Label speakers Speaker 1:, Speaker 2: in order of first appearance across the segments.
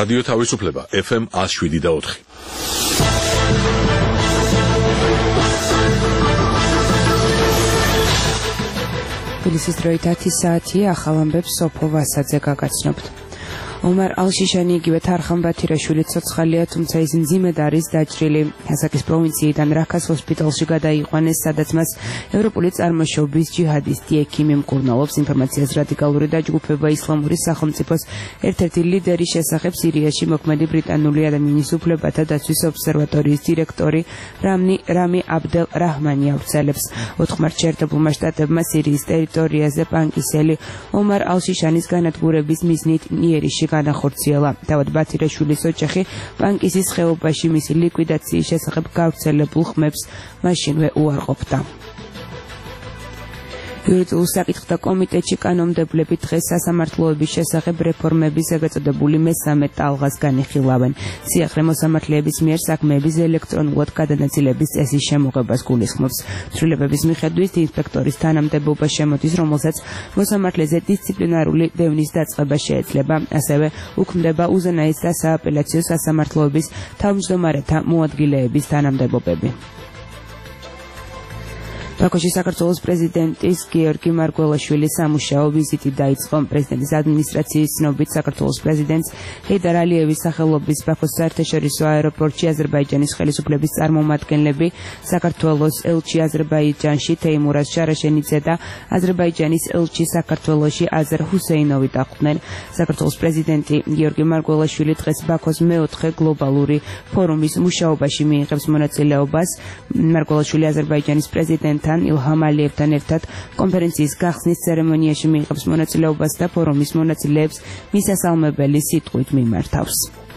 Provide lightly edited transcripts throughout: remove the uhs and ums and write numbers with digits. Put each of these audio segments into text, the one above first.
Speaker 1: რადიო თავისუფლება FM 107.4.
Speaker 2: თბილისის დროით 10 საათია, ახალ ამბებს სოფო ვასაძე გაგაცნობთ. ომარ ალშიშანი იგივე თარხან ბათირაშვილი ცოცხალია, თუმცა ის მძიმედ არის დაჭრილი. ჰასაკის პროვინციიდან რაქას ჰოსპიტალში გადაიყვანეს, სადაც მას ევროპული წარმოშობის ჯიჰადისტი ექიმი მკურნალობს. ინფორმაციას რადიკალური დაჯგუფება ისლამური სახელმწიფოს ერთ-ერთი ლიდერი შესახებ სირიაში მოქმედი ბრიტანული ადამიანის უფლებათა დაცვის ობსერვატორიის დირექტორი რამი აბდელ რაჰმანი ავრცელებს. 4 მარტს შეერთებულმა შტატებმა სირიის ტერიტორიაზე პანკისელი ომარ ალშიშანის განადგურების მიზნით ნიერიში განახორციელა. თავად ბათირაშვილის ოჯახი პანკისის ხეობაში მისი ლიკვიდაციის შესახებ გავრცელებულ ხმებს მაშინვე უარყოფდა. იურიდიულ საკითხთა კომიტეტში კანონმდებლები დღეს სასამართლოების შესახებ რეფორმების ეგაწოდებული მესამე ტალღას განიხილავენ. სიახლე მოსამართლეების მიერ საქმეების ელექტრონულად გადანაწილების წესის შემოღებას გულისხმობს. ცვლილებების მიხედვით ინსპექტორის თანამდებობა შემოდის, რომელსაც მოსამართლეზე დისციპლინარული დევნის დაწყება შეეძლება. ასევე უქმდება უზენაეს და სააპელაციო სასამართლოების თავმჯდომარეთა მოადგილეების თანამდებობები. ბაქოში საქართველოს პრეზიდენტის გიორგი მარგველაშვილის სამუშაო ვიზიტი დაიწყო. პრეზიდენტის ადმინისტრაციის ცნობით საქართველოს პრეზიდენტს ჰეიდარ ალიევის სახელობის ბაქოს საერთაშორისო აეროპორტში აზერბაიჯანის ხელისუფლების წარმომადგენლები, საქართველოს ელჩი აზერბაიჯანში თეიმურაზ შარაშენიძე და აზერბაიჯანის ელჩი საქართველოში აზერ ჰუსეინოვი დახვდნენ. საქართველოს პრეზიდენტი გიორგი მარგველაშვილი დღეს ბაქოს მეოთხე გლობალური ფორუმის მუშაობაში მიიღებს მონაწილეობას. მარგველაშვილი აზერბაიჯანის პრეზიდენტთან ილჰამ ალიევთან ერთად კონფერენციის გახსნის ცერემონიაში მიიღებს მონაწილეობას და ფორუმის მონაწილეებს მისასალმებელი სიტყვით მიმართავს.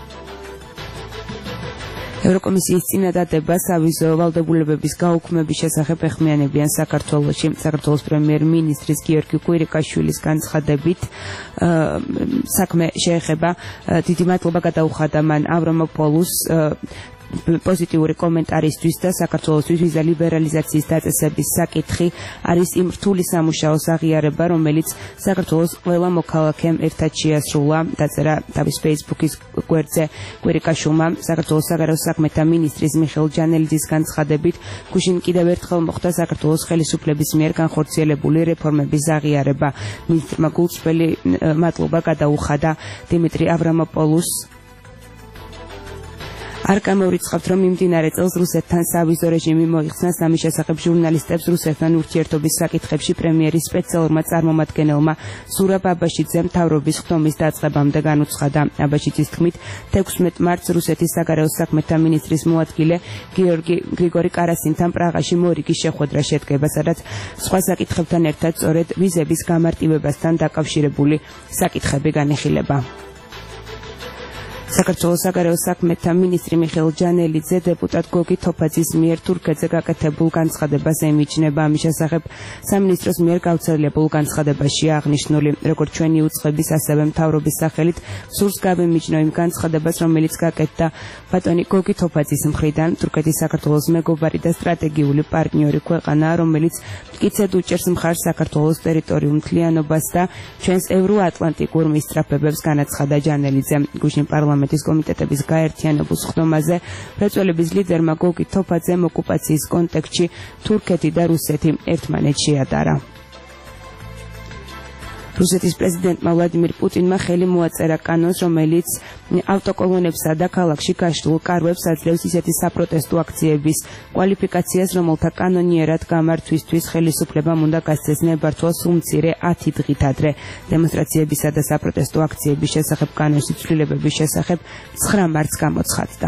Speaker 2: ევროკომისიის წინადადება სავიზო ვალდებულებების გაუქმების შესახებ ეხმიანებიან საქართველოში. საქართველოს პრემიერ-მინისტრის გიორგი კვირიკაშვილის განცხადებით საქმე შეეხება დიდი მადლობა გადაუხადა მან ავრამოპოლუს პოზიტიური კომენტარისთვის და საქართველოსთვის ვიზა ლიბერალიზაციის დაწესების საკითხი არის იმ რთული სამუშაოს აღიარება, რომელიც საქართველოს ყველა მოქალაქემ ერთად შეასრულა. დაწერა თავის Facebook-ის გვერდზე კვირიკაშვილმა. საქართველოს საგარეო საქმეთა მინისტრის მიხეილ ჯანელიძის განცხადებით, გუშინ კიდევ ერთხელ მოხდა საქართველოს ხელისუფლების მიერ განხორციელებული რეფორმების აღიარება. მინისტრმა გულწრფელი მადლობა გადაუხადა დიმიტრი ავრამოპოლუს. არ გამორიცხავთ, რომ მიმდინარე წელს რუსეთთან სავიზო რეჟიმი მოიხსნა. ამის შესახებ ჟურნალისტებს რუსეთთან ურთიერთობის საკითხებში პრემიერის სპეციალურმა წარმომადგენელმა ზურაბ აბაშიძემ მთავრობის ხდომის დაწყებამდე განუცხადა. აბაშიძის თქმით, 16 მარტს რუსეთის საგარეო საქმეთა მინისტრის მოადგილე გრიგორი კარასინთან პრაღაში მორიგის შეხვედრა შედგება, სადაც სხვა საკითხებთან ერთად სწორედ ვიზების გამარტივებასთან დაკავშირებული საკითხები განიხილება. საქართველოს საგარეო საქმეთა მინისტრი მიხეილ ჯანელიძე დეპუტატ გოგი თოფაძის მიერ თურქეთზე გაკეთებულ განცხადებას ემიჯნება. ამის შესახებ სამინისტროს მიერ გავრცელებულ განცხადებაშია აღნიშნული, როგორც ჩვენი უწყების, ასევე მთავრობის სახელით სურს გავემიჯნო იმ განცხადებას, რომელიც გაკეთდა ბატონი გოგი თოფაძის მხრიდან. თურქეთი საქართველოს მეგობარი და სტრატეგიული პარტნიორი ქვეყანაა, რომელიც მტკიცედ უჭერს მხარს საქართველოს ტერიტორიულ მთლიანობას და ჩვენს ევროატლანტიკურ მისწრაფებებს, განაცხადა ჯანელიძე. გუშინ პარლამენტის კომიტეტების გაერთიანებულ ხდომაზე მრეწველების ლიდერმა გოგი თოფაძემ ოკუპაციის კონტექსტში თურქეთი და რუსეთი ერთმანეთს შეადარა. რუსეთის პრეზიდენტმა ვლადიმირ პუტინმა ხელი მოაწერა კანონს, რომელიც ავტოკოლონებსა და ქალაქში გაშლილ კარვებს აძლევს ისეთი საპროტესტო აქციების კვალიფიკაციას, რომელთა კანონიერად გამართვისთვის ხელისუფლებამ უნდა გასცეს ნებართვა სულ მცირე 10 დღით ადრე. დემონსტრაციებისა და საპროტესტო აქციების შესახებ კანონის ცვლილებების შესახებ 9 მარტს გამოცხადდა.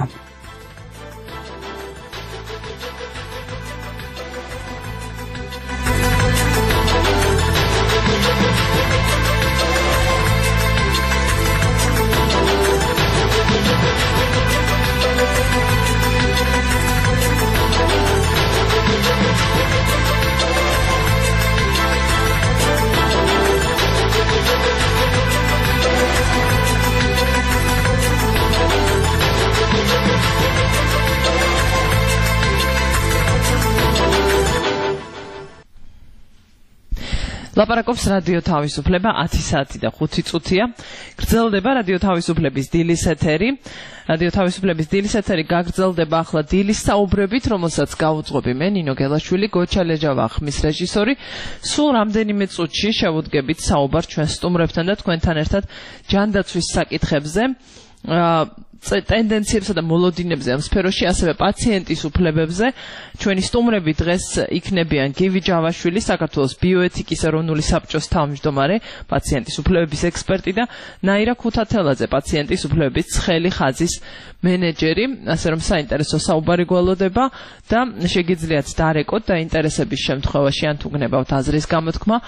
Speaker 3: ლაპარაკობს რადიო თავისუფლება 10 საათი და 5 წუთია. გრძელდება რადიო თავისუფლების დილის ეთერი. რადიო თავისუფლების დილის ეთერი გაგრძელდება ახლა დილის საუბრებით, რომელსაც გაუძღვები მე ნინო გელაშვილი, გოჩა ლეჯავა ხმის რეჟისორი. სულ რამდენიმე წუთში შევუდგებით საუბარ ჩვენ სტუმრებთან და თქვენთან ერთად ჯანდაცვის საკითხებზე. ტენდენციებსა და მოლოდინებზე ამ სფეროში, ასევე პაციენტის უფლებებზე. ჩვენი სტუმრები დღეს იქნებიან გივი ჯავაშვილი, საქართველოს ბიოეთიკის ეროვნული საბჭოს თავმჯდომარე, პაციენტის უფლებების ექსპერტი და ნაირა ქუთათელაძე, პაციენტის უფლებების ცხელი ხაზის მენეჯერი. ასე რომ საინტერესო საუბარი გველოდება და შეგიძლიათ დარეკოთ დაინტერესების შემთხვევაში ან თუ გნებავთ აზრის გამოთქმა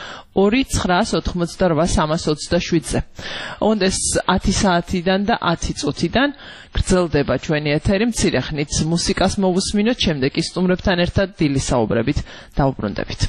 Speaker 3: 2988327-ზე. ოღონდ ეს 10 საათიდან და 10 წუთიდან გრძელდება ჩვენი ეთერი, მცირე ხნით მუსიკას მოვუსმინოთ, შემდეგ კი სტუმრებთან ერთად დილის საუბრებით დავუბრუნდებით.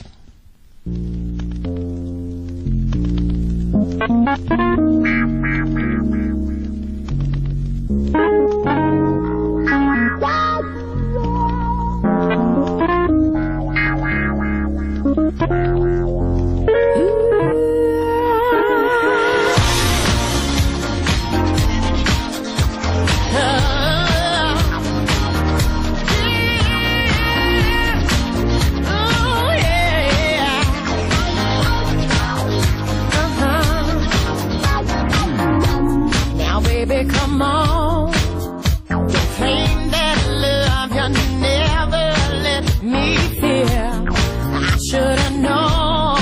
Speaker 4: Come on, you claim that love you never let me feel. I should have known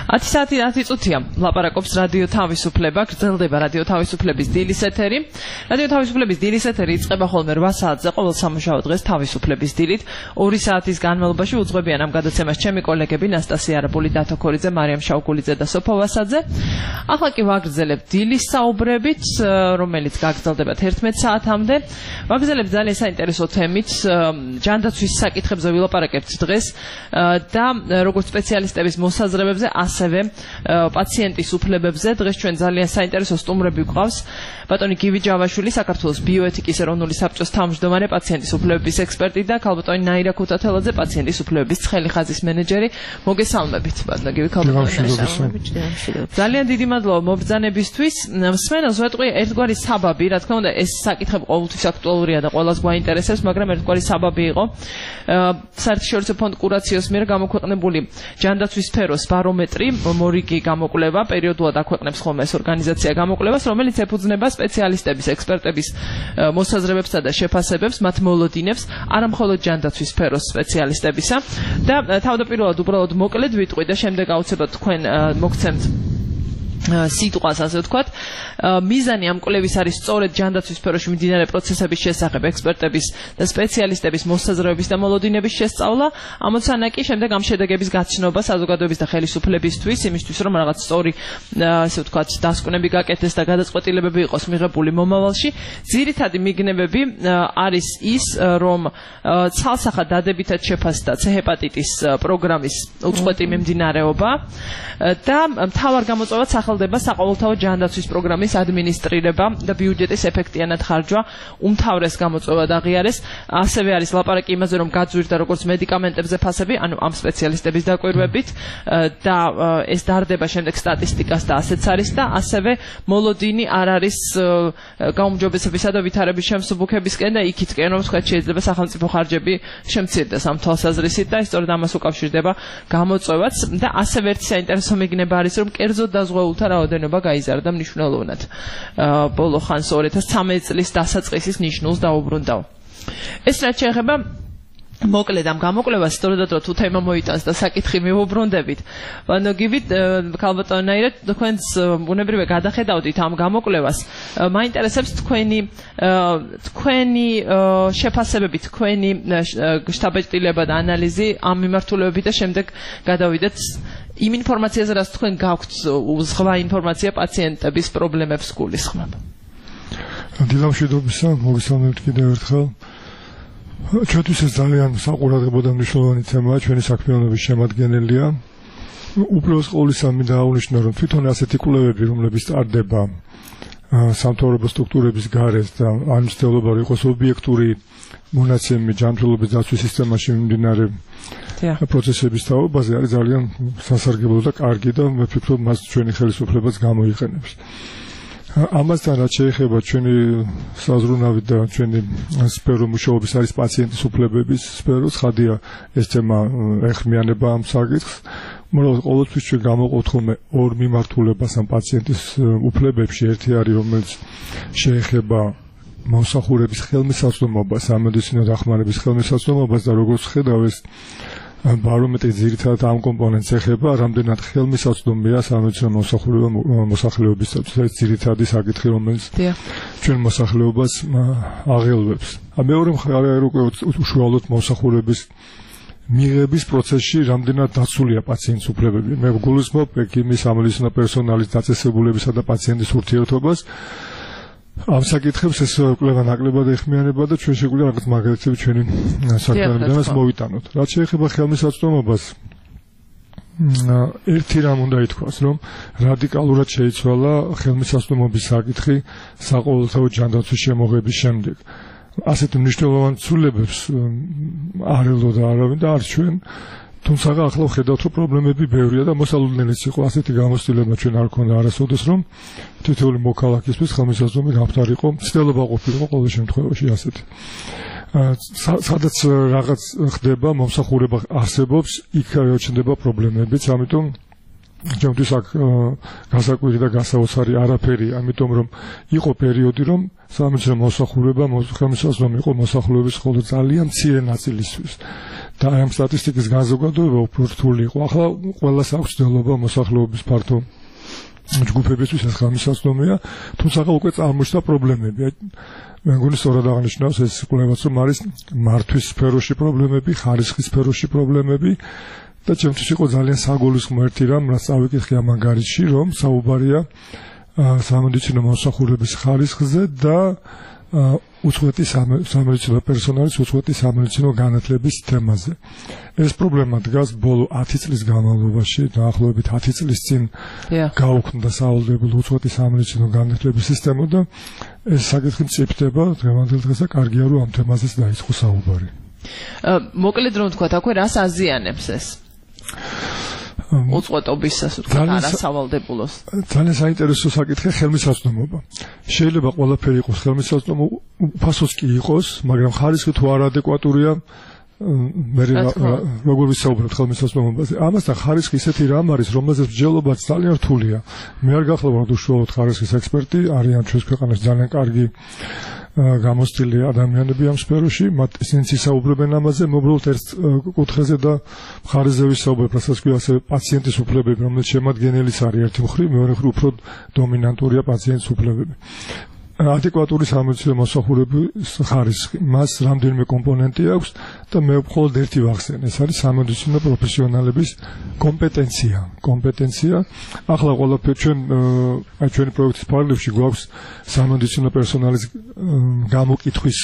Speaker 3: 10 საათი 10 წუთია ლაპარაკობს რადიო თავისუფლება, გრძელდება რადიო თავისუფლების დილის ეთერი. რადიო თავისუფლების დილის ეთერი იწყება ხოლმე 8 საათზე ყოველ სამუშაო დღეს თავისუფლების დილით. 2 საათის განმავლობაში უძღვებიან ამ გადაცემას ჩემი კოლეგები ნასტასია არაბული, დათო ქორიძე, მარიამ შაუგულიძე და სოფო ვასაძე. ახლა კი ვაგრძელებ დილის საუბრებით, რომელიც გაგრძელდება 11 საათამდე. ვაგრძელებ ძალიან საინტერესო თემით, ჯანდაცვის საკითხებზე ვილაპარაკებთ დღეს და როგორც სპეციალისტების მოსაზრებებზე, ასევე პაციენტის უფლებებზე. დღეს ჩვენ ძალიან საინტერესო სტუმრები გვყავს. ბატონი გივი ჯავაშვილი, საქართველოს ბიოეთიკის ეროვნული საბჭოს თავმჯდომარე, პაციენტის უფლებების ექსპერტი და ქალბატონი ნაირა ქუთათელაძე, პაციენტის უფლებების ცხელი ხაზის მენეჯერი. მოგესალმებით, ბატონო გივი, ქალბატონი. ძალიან დიდი მადლობა მობრძანებისთვის. მსმენელს ვეტყვი ერთგვარი საბაბი, რა თქმა უნდა, ეს საკითხი ყოველთვის აქტუალურია და ყველას გვაინტერესებს, მაგრამ ერთგვარი საბაბი იყო საერთაშორისო ფონდ კურაციოს მიერ გამოქვეყნებული ჯანდაცვის სფეროს ბარომეტრი, მორიგი გამოკვლევა, პერიოდულად აქვეყნებს ხოლმე ეს ორგანიზაცია გამოკვლევას, რომელიც ეფუძნება სპეციალისტების, ექსპერტების მოსაზრებებსა და შეფასებებს, მათ მოლოდინებს, არა მხოლოდ ჯანდაცვის სფეროს სპეციალისტებისა და თავდაპირველად უბრალოდ მოკლედ ვიტყვი და შემდეგ აუცილებლად თქვენ მოგცემთ სიტყვას, ასე ვთქვათ. მიზანი ამ კვლევის არის სწორედ ჯანდაცვის სფეროში მიმდინარე პროცესების შესახებ ექსპერტების და სპეციალისტების მოსაზრებების და მოლოდინების შესწავლა, ამოცანა კი შემდეგ ამ შედეგების გაცნობა საზოგადოების და ხელისუფლებისთვის, იმისთვის რომ რაღაც სწორი, ასე ვთქვათ, დასკვნები გაკეთდეს და გადაწყვეტილებები იყოს მიღებული მომავალში. ძირითადი მიგნებები არის ის, რომ ცალსახად დადებითად შეფასდა C ჰეპატიტის პროგრამის უწყვეტი მიმდინარეობა და მთავარ გამოწვევად სახელდება საყოველთაო ჯანდაცვის პროგრამის ადმინისტრირება და ბიუჯეტის ეფექტიანად ხარჯვა უმთავრეს გამოწვევად აღიარეს. ასევე არის ლაპარაკი იმაზე, რომ გაძვირდა როგორც მედიკამენტებზე ფასები, ანუ ამ სპეციალისტების დაკვირვებით და ეს დარდება შემდეგ სტატისტიკას და ასეც არის და ასევე მოლოდინი არ არის გაუმჯობესებისა და ვითარების შემსუბუქებისკენ და იქითკენ, რომ თქვა შეიძლება სახელმწიფო ხარჯები შემცირდეს ამ თვალსაზრისით და ის სწორედ ამას უკავშირდება გამოწვევაც და ასევე ერთი საინტერესო მიგნება არის, რომ კერძოდ დაზღვეულთა რაოდენობა გაიზარდა მნიშვნელოვნად. ბოლო ხანს 2013 წლის დასაწყისის ნიშნულს დაუბრუნდაო. ეს რაც შეეხება მოკლედ ამ გამოკვლევას, სწორედ თუ თემა მოიტანს და საკითხი მივუბრუნდებით. ანუ გივით ქალბატონი ნაირა, თქვენს ბუნებრივია გადახედავდით ამ გამოკვლევას. მაინტერესებს თქვენი შეფასებები, თქვენი შტაბ-ეტილება და ანალიზი ამ მიმართულებებით და შემდეგ გადავიდეთ იმ ინფორმაციაზე, რაც თქვენ გაქვთ, ზღვა ინფორმაცია პაციენტების პრობლემებს გულისხმობ.
Speaker 5: დილამშვიდობისა, მოგესალმებით კიდევ ერთხელ. ჩვენთვის ეს ძალიან საყურადღებო და მნიშვნელოვანი თემაა, ჩვენი საქმიანობის შემადგენელია. უპირველეს ყოვლისა მინდა აღნიშნო, რომ თვითონ ასეთი კვლევები, რომლებიც ტარდება სამთავრობო სტრუქტურების გარეთ და ამ მცდელობა იყოს ობიექტური მონაცემი ჯანმრთელობის დაცვის სისტემაში მიმდინარე პროცესების თაობაზე, არის ძალიან სასარგებლო და კარგი და მე ვფიქრობ, მას ჩვენი ხელისუფლებაც გამოიყენებს. ამასთან რაც შეეხება ჩვენი საზრუნავი და ჩვენი სფერო მუშაობის არის პაციენტის უფლებების სფერო, ხადია ეს თემა ეხმიანება ამ საკითხს. მაგრამ ყოველთვის ჩვენ გამოვყავთ ხოლმე ორ მიმართულებას ამ პაციენტის უფლებებში. ერთი არის, რომელიც შეეხება მომსახურების ხელმისაწვდომობას, სამედიცინო დახმარების ხელმისაწვდომობას და როგორც ხედავ ეს ბარომეტრი ძირითადად ამ კომპონენტს ეხება, რამდენად ხელმისაწვდომია სამედიცინო მოსახლეობისათვის. ეს ძირითადი საკითხი, რომელიც ჩვენ მოსახლეობას აღელვებს. მეორე მხარე უკვე უშუალოდ მომსახურების მიღების პროცესში რამდენად დაცულია პაციენტის უფლებები. მე გულისხმობ ექიმის, სამედიცინო პერსონალის დაწესებულებისა და პაციენტის ურთიერთობას. ამ საკითხებს ეს კვლევა ნაკლებად ეხმიანება და ჩვენ შეგვიძლია რაღაც მაგალითები ჩვენი საქმიანობიდანაც მოვიტანოთ. რაც შეეხება ხელმისაწვდომობას, ერთი რამ უნდა ითქვას, რომ რადიკალურად შეიცვალა ხელმისაწვდომობის საკითხი საყოველთაო ჯანდაცვის შემოღების შემდეგ. ასეთ მნიშვნელოვან ცვლილებებს არ ელოდა არავინ და არც ჩვენ. თუმცა ახლა ვხედავთ, რომ პრობლემები ბევრია და მოსალოდნელიც იყო ასეთი გამოცდილება ჩვენ არ ქონდა არასოდეს, რომ თითოეული მოქალაქისთვის ხელმისაწვდომი გამხდარიყო, მცდელობა ყოფილიყო ყოველ შემთხვევაში ასეთი. სადაც რაღაც ხდება, მომსახურება არსებობს, იქ ჩნდება პრობლემებიც, ამიტომ ჩემთვის აქ გასაკვირი და გასაოცარი არაფერია, ამიტომ რომ იყო პერიოდი, რომ სამედიცინო მოსახურება ხელმისაწვდომი იყო მოსახლეობის მხოლოდ ძალიან მცირე ნაწილისთვის. და აი ამ სტატისტიკის განზოგადოება უფრო რთული იყო. ახლა ყველას აქვს ცდელობა მოსახლეობის ფართო ჯგუფებისთვის ეს ხალხმისაწვდომია, თუმცა უკვე წარმოჩნდა პრობლემები. მე მგონი სწორად აღნიშნავს ეს კვლევაც, რომ არის მართვის სფეროში პრობლემები, ხარისხის სფეროში პრობლემები და ჩემთვის იყო ძალიან საგულისხმო ერთი რამ, რაც წავიკითხე ამ ანგარიშში, რომ საუბარია სამედიცინო მომსახურების ხარისხზე და უწყვეტი სამედიცინო პერსონალის უწყვეტი სამედიცინო განათლების თემაზე. ეს პრობლემა დგას ბოლო 10 წლის განმავლობაში, დაახლოებით 10 წლის წინ გაუქმდა სავალდებულო უწყვეტი სამედიცინო განათლების სისტემა და ეს საკითხი მწიფდება დღევანდელ დღეს და კარგია რომ ამ თემაზეც დაიწყო საუბარი.
Speaker 3: მოკლედ რომ თქვა, აქვე რას აზიანებს ეს? უწყვეტობის ასე თქვა არასავალდებულოს.
Speaker 5: ძალიან საინტერესო საკითხია ხელმისაწვდომობა. შეიძლება ყველაფერი იყოს ხელმისაწვდომო, უფასოც კი იყოს, მაგრამ ხარისხი თუ არადეკვატურია, მე როგორ ვისაუბრებ ხელმისაწვდომობაზე. ამასთან ხარისხი ისეთი რამ არის, რომელზეც მსჯელობაც ძალიან რთულია. მე არ გახლავართ უშუალოდ ხარისხის ექსპერტი, არიან ჩვენს ქვეყანაში ძალიან კარგი გამოცდილი ადამიანები ამ სფეროში, მათ ისინიც ისაუბრებენ ამაზე, მობრალოდ ერთ კუთხეზე და მხარეზე ვისაუბრებ, რასაც ქვია ასევე პაციენტის უფლებები, რომელიც შემადგენელიც არის ერთი მხრივ, მეორე მხრივ უფრო დომინანტურია პაციენტის უფლებები. ადეკვატური სამედიცინო მოსახურების ხარისხი, მას რამდენიმე კომპონენტი აქვს და მე მხოლოდ ერთი ვახსენე, ეს არის სამედიცინო პროფესიონალების კომპეტენცია. ახლა ყველაფერი ჩვენი პროექტის პარალელში გვაქვს სამედიცინო პერსონალის გამოკითხვის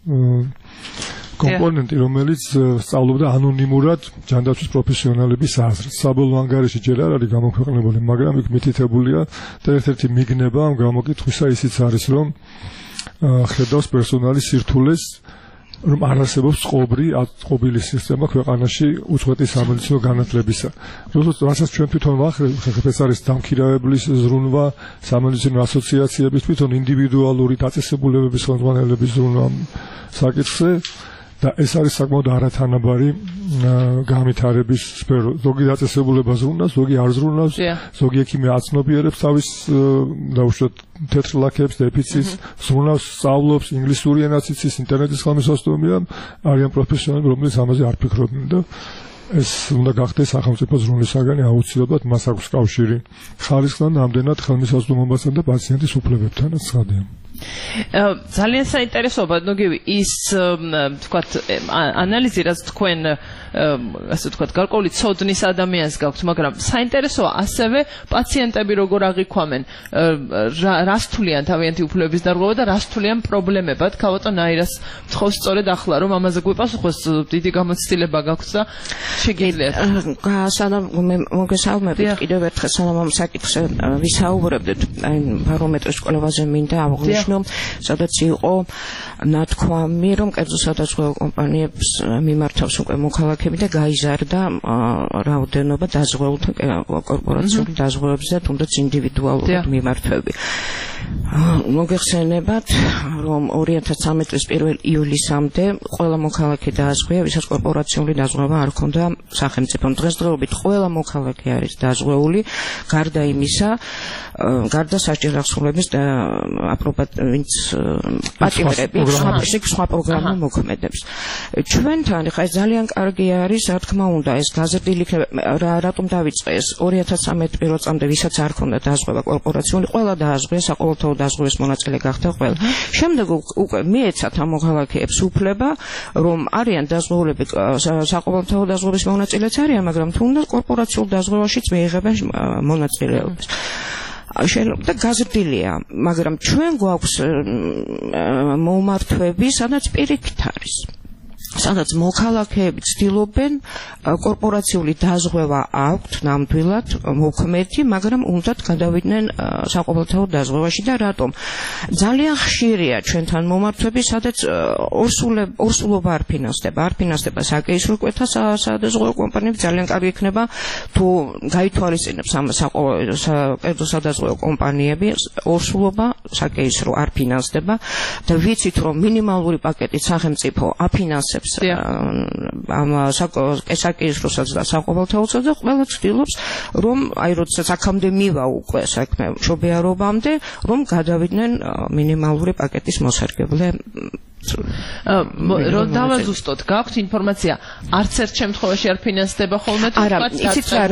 Speaker 5: კომპონენტი, რომელიც სწავლობდა ანონიმურად ჯანდაცვის პროფესიონალების აზრს. საბოლოო ანგარიში ჯერ არ არის გამოქვეყნებული, მაგრამ იქ მითითებულია და ერთ-ერთი მიგნება ამ გამოკითხვისა ისიც არის, რომ ხედავს პერსონალის სირთულეს, რომ არ არსებობს წყობილი სისტემა ქვეყანაში უწყვეტი სამედიცინო განათლებისა. რასაც ჩვენ თვითონ ვახერხებთ, ეს არის დამქირავებლის ზრუნვა, სამედიცინო ასოციაციების თვითონ ინდივიდუალური დაწესებულებების ხელმძღვანელების ზრუნვა საკითხზე. და ეს არის საკმაოდ არათანაბარი განვითარების სფერო. ზოგი დაწესებულება ზრუნავს, ზოგი არ ზრუნავს, ზოგი ექიმი აცნობიერებს თავის დაუშვათ თეთრ ლაქებს, დეფიციტს, ზრუნავს, სწავლობს, ინგლისური ენაც იცის, ინტერნეტის ხელმისაწვდომია, არიან პროფესიონალები, რომლებიც ამაზე არ ფიქრობენ და ეს უნდა გახდეს სახელმწიფო ზრუნვის საგანი აუცილებლად, მას აქვს კავშირი ხარისხთან, ამდენად ხელმისაწვდომობასთან და პაციენტის უფლებებთანაც ცხადია.
Speaker 3: ძალიან საინტერესოა, ნოგივი ის თქვათ ანალიზი, რაც თქვენ ასე თქვათ გარკვეული ცოდნის ადამიანს გაქვთ, მაგრამ საინტერესოა ასევე პაციენტები როგორ აღიქვამენ, რას თვლიან თავიანთი უფლებების დარღვევა და რას თვლიან პრობლემებად. ქავატო ნაირას თხოვს სწორედ ახლა, რომ ამაზე გვიპასუხოს, დიდი გამოცდილება გაქვთ და შეგიძლიათ.
Speaker 6: სანამ მე მოგესალმებით კიდევ ერთხელ, სანამ ამ საკითხზე ვისაუბრებდით, აი ბარომეტრის კვლევაზე მინდა აღვნიშნო, სადაც იყო ნათქვამი, რომ კერძო სადაზღვევო კომპანიებს მიმართავს უკვე მოქალაქეები და გაიზარდა რაოდენობა დაზღვეულთა კორპორაციული დაზღვევებზე და თუნდაც ინდივიდუალურად მიმართვები. მოგეხსენებათ, რომ 2013 წლის 1 ივლისამდე ყველა მოქალაქე დააზღვია, ვისაც კორპორაციული დაზღვევა არ ჰქონდა სახელმწიფომ. დღესდღეობით ყველა მოქალაქე არის დაზღვეული, გარდა იმისა, გარდა სასჯელ ახსნილების და ვინც პატიმრები სხვა პროგრამა მოქმედებს. ჩვენთან ხა ეს ძალიან კარგი არის, რა თქმა უნდა, ეს გაზრდილი იქნება, რატომ დავიწყე ეს 2013 წლამდე ვისაც არ ჰქონდა დაზღვევა კორპორაციული, ყველა დააზღვია, საყოველთაო დაზღვევის მონაწილე გახდა ყველა. შემდეგ უკვე მიეცათ ამ მოქალაქეებს უფლება, რომ არიან დაზღვეულები საყოველთაო დაზღვევის მონაწილეც არიან, მაგრამ თუნდაც კორპორაციულ დაზღვევაშიც მიიღებენ მონაწილეობას. და გაზრდილია, მაგრამ ჩვენ გვაქვს მომართვები, სადაც პირიქით არის. სადაც მოქალაქეები ცდილობენ კორპორაციული დაზღვევა აქვთ ნამდვილად მოქმედი, მაგრამ უნდათ გადავიდნენ საყოველთაო დაზღვევაში და რატომ? ძალიან ხშირია ჩვენთან მომართვები, სადაც ორსულობა არ ფინანსდება საკეისრო კვეთა სადაზღვევო კომპანიები. ძალიან კარგი იქნება თუ გაითვალისწინებს ამ კერძო სადაზღვევო კომპანიები, ორსულობა საკეისრო არ ფინანსდება და ვიცით, რომ მინიმალური პაკეტით სახელმწიფო აფინანსებს ამ საკეისროსაც და საყოველთაოსაც და ყველა ცდილობს, რომ აი როდესაც აქამდე მივა უკვე საქმე მშობიარობამდე, რომ გადავიდნენ მინიმალური პაკეტის მოსარგებლე
Speaker 3: რომ დავაზუსტოთ, გაქვთ ინფორმაცია, არც ერთ შემთხვევაში არ ფინანსდება ხოლმე თუ
Speaker 6: არა, იცით რა,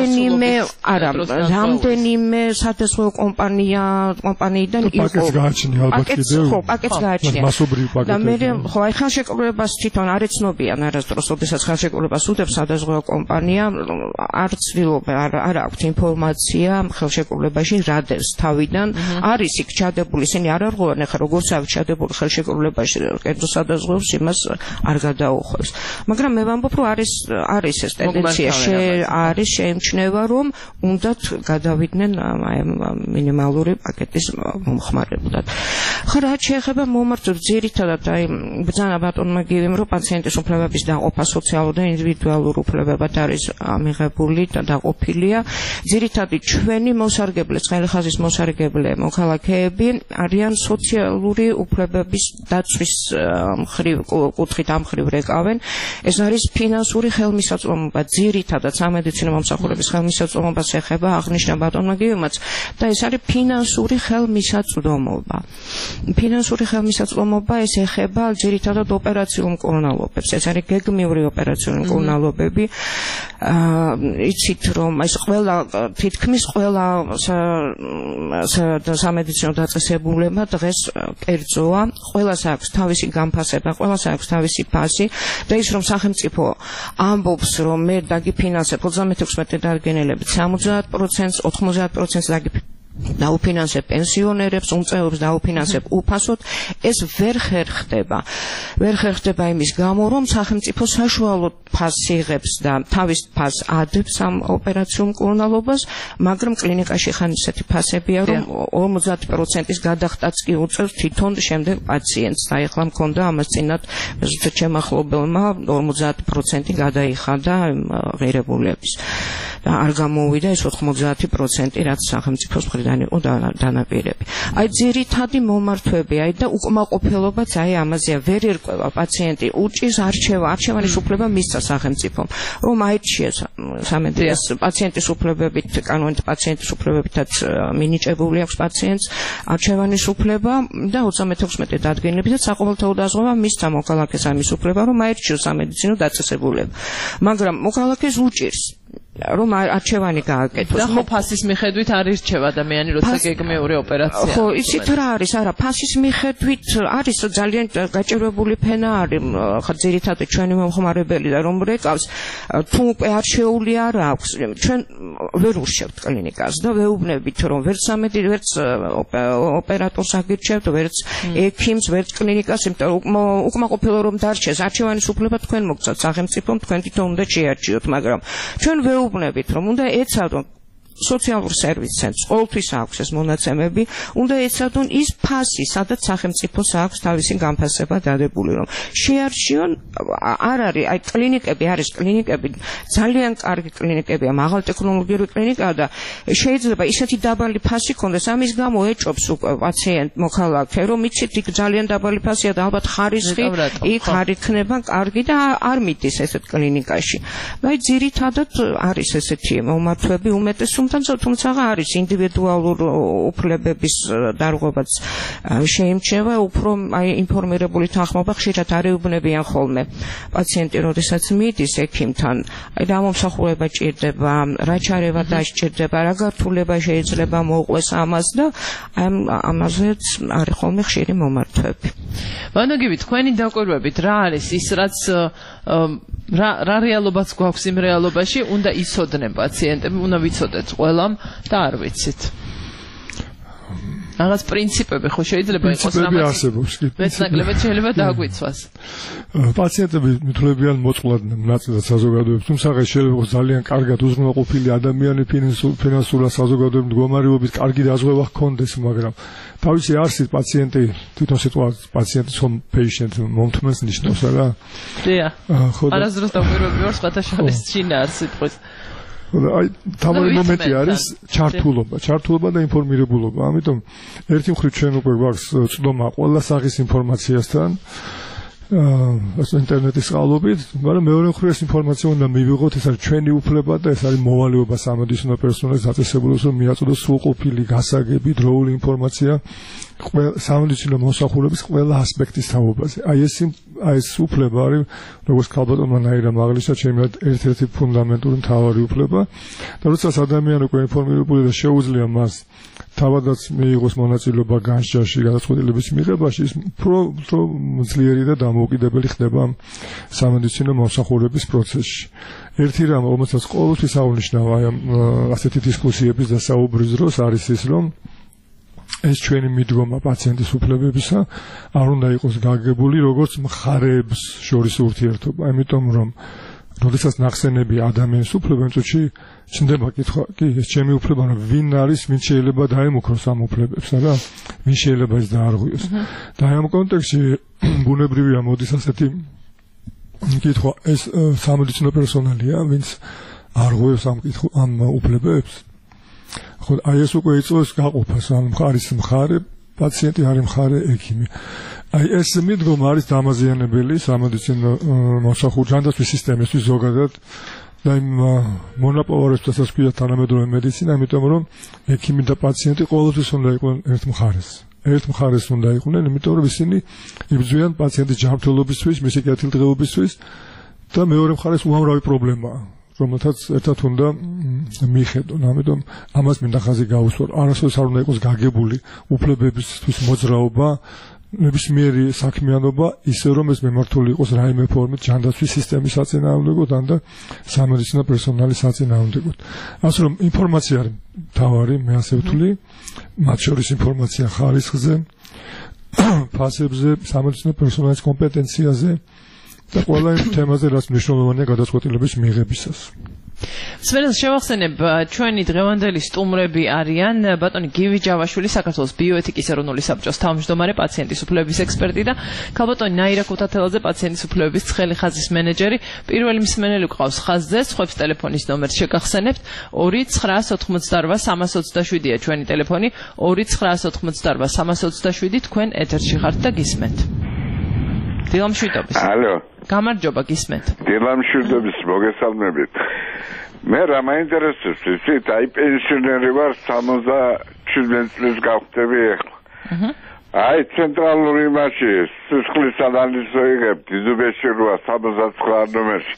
Speaker 6: რამდენიმე სადაზღვევო კომპანიიდან იყო
Speaker 5: პაკეტს გააჩნია ალბათ კიდევ.
Speaker 6: ხო, პაკეტს გააჩნია.
Speaker 5: მასობრივი პაკეტი.
Speaker 6: და მე ხო, აი ხელშეკრულებას თვითონ არ ეცნობიან არასდროს, ოდესაც ხელშეკრულებას უდებს სადაზღვევო კომპანია, არ ცდილობენ, არ აქვთ ინფორმაცია ხელშეკრულებაში რადევს თავიდან. არის იქ ჩადებული, ისინი არ არღვევენ, ახლა როგორც აქვს ჩადებული ხელშეკრულებაში კერძო სადაზღვევოს იმას არ გადაუხვევს. მაგრამ მე ვამბობ, რომ არის ეს ტენდენცია, არის შეიმჩნევა, რომ უნდათ გადავიდნენ მინიმალური პაკეტის მომხმარებლად. ხო, რაც შეეხება მომართვებს, ძირითადად აი ბრძანა ბატონმა გივიმ, რომ პაციენტის უფლებების დაყოფა სოციალურ და ინდივიდუალურ უფლებებად არის მიღებული და დაყოფილია. ძირითადად ჩვენი მოსარგებლე, ცხელი ხაზის მოსარგებლე მოქალაქეები არიან სოციალური უფლებების დაცვის კუთხით ამ მხრივ რეკავენ. ეს არის ფინანსური ხელმისაწვდომობა, ძირითადად სამედიცინო მომსახურების ხელმისაწვდომობას ეხება აღნიშნა ბატონმა გივიმაც და ეს არის ფინანსური ხელმისაწვდომობა. ფინანსური ხელმისაწვდომობა ეს ეხება ძირითადად ოპერაციულ მკურნალობებს. ეს არის გეგმიური ოპერაციული მკურნალობები. იცით რომ ეს თითქმის ყველა სამედიცინო დაწესებულებმა დღეს კერძოა, ყველას აქვს თავისი განფასება, ყველას აქვს თავისი ფასი და ის რომ სახელმწიფო ამბობს რომ მე დაგიფინანსებ 36 დარგენელებით 70%, 90% დაუფინანსებ პენსიონერებს, უმწევრებს დაუფინანსებ უფასოდ, ეს ვერ ხერხდება იმის გამო, რომ სახელმწიფო საშუალო ფასს იღებს და თავის ფასს ადებს ამ ოპერაციულ მკურნალობას, მაგრამ კლინიკაში ხან ისეთი ფასებია, რომ 50%-ის გადახდაც კი უწევს თვითონ შემდეგ პაციენტს. და ეხლა მქონდა ამას წინათ ჩემმა მახლობელმა 50% გადაიხადა ღირებულების. და არ გამოვიდა ეს 90%, რაც სახელმწიფოს მხრიდან იყო დანაპირები. აი ძირითადი მომართვები, აი და უკმაყოფილობაც აი ამაზეა, ვერ ერკვევა პაციენტი, უჭირს არჩევანის უფლება მისცა სახელმწიფომ, რომ აირჩიეს სამედიცინო პაციენტის უფლებებით, კანონით პაციენტის უფლებებითაც მინიჭებული აქვს პაციენტს არჩევანის უფლება და 36 დადგენილებით და საყოველთაო დაზღვევა მისცა მოქალაქეს ამის უფლება, რომ აირჩიოს სამედიცინო დაწესებულება. მაგრამ მოქალაქეს უჭირს რომ არჩევანი გააკეთოს.
Speaker 3: და ხო ფასის მიხედვით არ ირჩევა ადამიანი, როცა გეგმიური ოპერაცია.
Speaker 6: ხო, იცით რა არის, არა, ფასის მიხედვით არის ძალიან გაჭირვებული ფენა არის, ხა ძირითადად ჩვენი მომხმარებელი და რომ რეკავს, თუ უკვე არჩეული არ აქვს, ჩვენ ვერ ურჩევთ კლინიკას და ვეუბნებით, რომ ვერც ოპერატორს აგირჩევთ, ვერც ექიმს, ვერც კლინიკას, იმიტომ რომ უკმაყოფილო რომ დარჩეს არჩევანის უფლება თქვენ მოგცათ სახელმწიფომ, თქვენ თვითონ უნდა შეარჩიოთ, მაგრამ ჩვენ ვეუბნებით, რომ უნდა ეცადონ სოციალურ სერვის ცენტრს, ყოველთვის აქვს ეს მონაცემები, უნდა ეცადონ ის ფასი, სადაც სახელმწიფოს აქვს თავისი განფასება დადებული, რომ შეარჩიონ, არ არის, აი კლინიკები არის, კლინიკები ძალიან კარგი კლინიკებია, მაღალტექნოლოგიური კლინიკაა და შეიძლება ისეთი დაბალი ფასი ქონდეს, ამის გამო ეჭობს უკვე პაციენტ მოქალაქე, რომ იცით იქ ძალიან დაბალი ფასია და ალბათ ხარისხი იქ არ იქნება კარგი და არ მიდის ესეთ კლინიკაში. აი ძირითადად არის ესეთი მომართვები უმეტესობა თუმცა არის ინდივიდუალურ უფლებების დარღვევაც შეიმჩნევა, უფრო აი ინფორმირებული თანხმობა ხშირად არ ეუბნებიან ხოლმე პაციენტი, როდესაც მიდის ექიმთან, აი რა მომსახურება ჭირდება, რა ჩარევა დასჭირდება, რა გართულება შეიძლება მოუყვეს ამას და ამაზეც არის ხოლმე ხშირი მომართვები.
Speaker 3: ვანოგივი, თქვენი დაკვირვებით რა არის ის, რაც რა რეალობაც გვაქვს იმ რეალობაში, უნდა იცოდნენ პაციენტები, უნდა ვიცოდეთ ყველამ და არ ვიცით. რაღაც პრინციპები ხო შეიძლება იყოს რამაც მეტნაკლებად შეიძლება დააგვიცვას.
Speaker 5: პაციენტები მითვლებიან მოწყვლად ნაწილად საზოგადოებებს, თუმცა შეიძლება იყოს ძალიან კარგად უზრუნველყოფილი ადამიანი ფინანსურად საზოგადოების მდგომარეობით კარგი დაზღვევა ჰქონდეს, მაგრამ თავისი არსით პაციენტი თვითონ სიტყვა პაციენტის home patient მომთმენს ნიშნავს რა.
Speaker 3: დიახ. არასდროს დაგვირვები ვარ სხვათა შორის შინაარ სიტყვის.
Speaker 5: აი თავი მომენტი არის ჩართულობა და ინფორმირებულობა. ამიტომ ერთი მხრივ ჩვენ უკვე გვაქვს წვდომა ყველა სახის ინფორმაციასთან ინტერნეტის წყალობით, მაგრამ მეორე მხრივ ეს ინფორმაცია უნდა მივიღოთ, ეს არის ჩვენი უფლება და ეს არის მოვალეობა სამედიცინო პერსონალის დაწესებულებას, რომ მიაწოდოს სრულყოფილი, გასაგები, დროული ინფორმაცია სამედიცინო მოსახურების ყველა ასპექტის თაობაზე. აი ეს უფლება არის, როგორც ქალბატონმა ნაირამ აღნიშნა, ჩემი ერთ-ერთი ფუნდამენტური მთავარი უფლება და როდესაც ადამიანი უკვე ინფორმირებული და შეუძლია მას თავადაც მიიღოს მონაწილეობა განსჯაში, გადაწყვეტილების მიღებაში, ის უფრო ძლიერი და დამოუკიდებელი ხდება სამედიცინო მომსახურების პროცესში. ერთი რამ, რომელსაც ყოველთვის აღნიშნავ აი ამ ასეთი დისკუსიების და საუბრის დროს არის ის, რომ ეს ჩვენი მიდგომა პაციენტის უფლებებისა არ უნდა იყოს გაგებული როგორც მხარეებს შორის ურთიერთობა, ამიტომ რომ როდესაც ნახსენები ადამიანის უფლება, იმ წუთში ჩნდება კითხვა, კი, ეს ჩემი უფლება, რომ ვინ არის, ვინ შეიძლება დაემუქროს ამ უფლებებს, რა, ვინ შეიძლება ეს დაარღვიოს. და ამ კონტექსტში ბუნებრივია მოდის ასეთი კითხვა, ეს სამედიცინო პერსონალია, ვინც არღვევს ამ უფლებებს. ხო, აი ეს უკვე იწვევს გაყოფას, ან მხარის მხარე, პაციენტი არის მხარე ექიმი. აი ეს მიდგომა არის დამაზიანებელი სამედიცინო მოსახურე ჯანდაცვის სისტემისთვის ზოგადად და იმ მონაპოვარებსაც ქვია თანამედროვე მედიცინა, იმიტომ რომ ექიმი და პაციენტი ყოველთვის უნდა იყვნენ ერთ მხარეს უნდა იყვნენ, იმიტომ რომ ისინი იბრძვიან პაციენტის ჯანმრთელობისთვის, მისი კეთილდღეობისთვის და მეორე მხარეს უამრავი პრობლემაა, რომელთაც ერთად უნდა მიხედონ. ამიტომ ამას მინდა ხაზი გაუსვა. არასოდეს არ უნდა იყოს გაგებული უფლებებისთვის მოძრაობა, ნებისმიერი საქმიანობა, ისე რომ ეს მემართული იყოს რაიმე ფორმით ჯანდაცვის სისტემის საწინააღმდეგოდ ან და სამედიცინო პერსონალის საწინააღმდეგოდ. ასე რომ ინფორმაცია არის მთავარი, მე ასე ვთვლი, მათ შორის ინფორმაცია ხარისხზე, ფასებზე, სამედიცინო პერსონალის კომპეტენციაზე და ყველა იმ თემაზე, რაც მნიშვნელოვანია გადაწყვეტილების მიღებისას.
Speaker 3: სვენელს შევახსენებ, ჩვენი დღევანდელი სტუმრები არიან ბატონი გივი ჯავაშვილი, საქართველოს ბიოეთიკის ეროვნული საბჭოს თავმჯდომარე, პაციენტის უფლებების ექსპერტი და ქალბატონი ნაირა ქუთათელაძე, პაციენტის უფლებების ცხელი ხაზის მენეჯერი. პირველი მსმენელი გვყავს ხაზზე, სხვებს ტელეფონის ნომერს შეგახსენებთ 2988327-327-ია ჩვენი ტელეფონი, 2988327-327 თქვენ ეთერში ხართ და გისმენთ. დილამშვიდობის.
Speaker 7: ალო.
Speaker 3: გამარჯობა, გისმენთ.
Speaker 7: დილამშვიდობის, მოგესალმებით. მე რა მაინტერესებს, ისეთ აი პენსიონერი ვარ 67 წლის გავხდები ახლა. აი ცენტრალური მასში სისხლის ანალიზი ვიღებ დიზუბეში 79 ნომერში.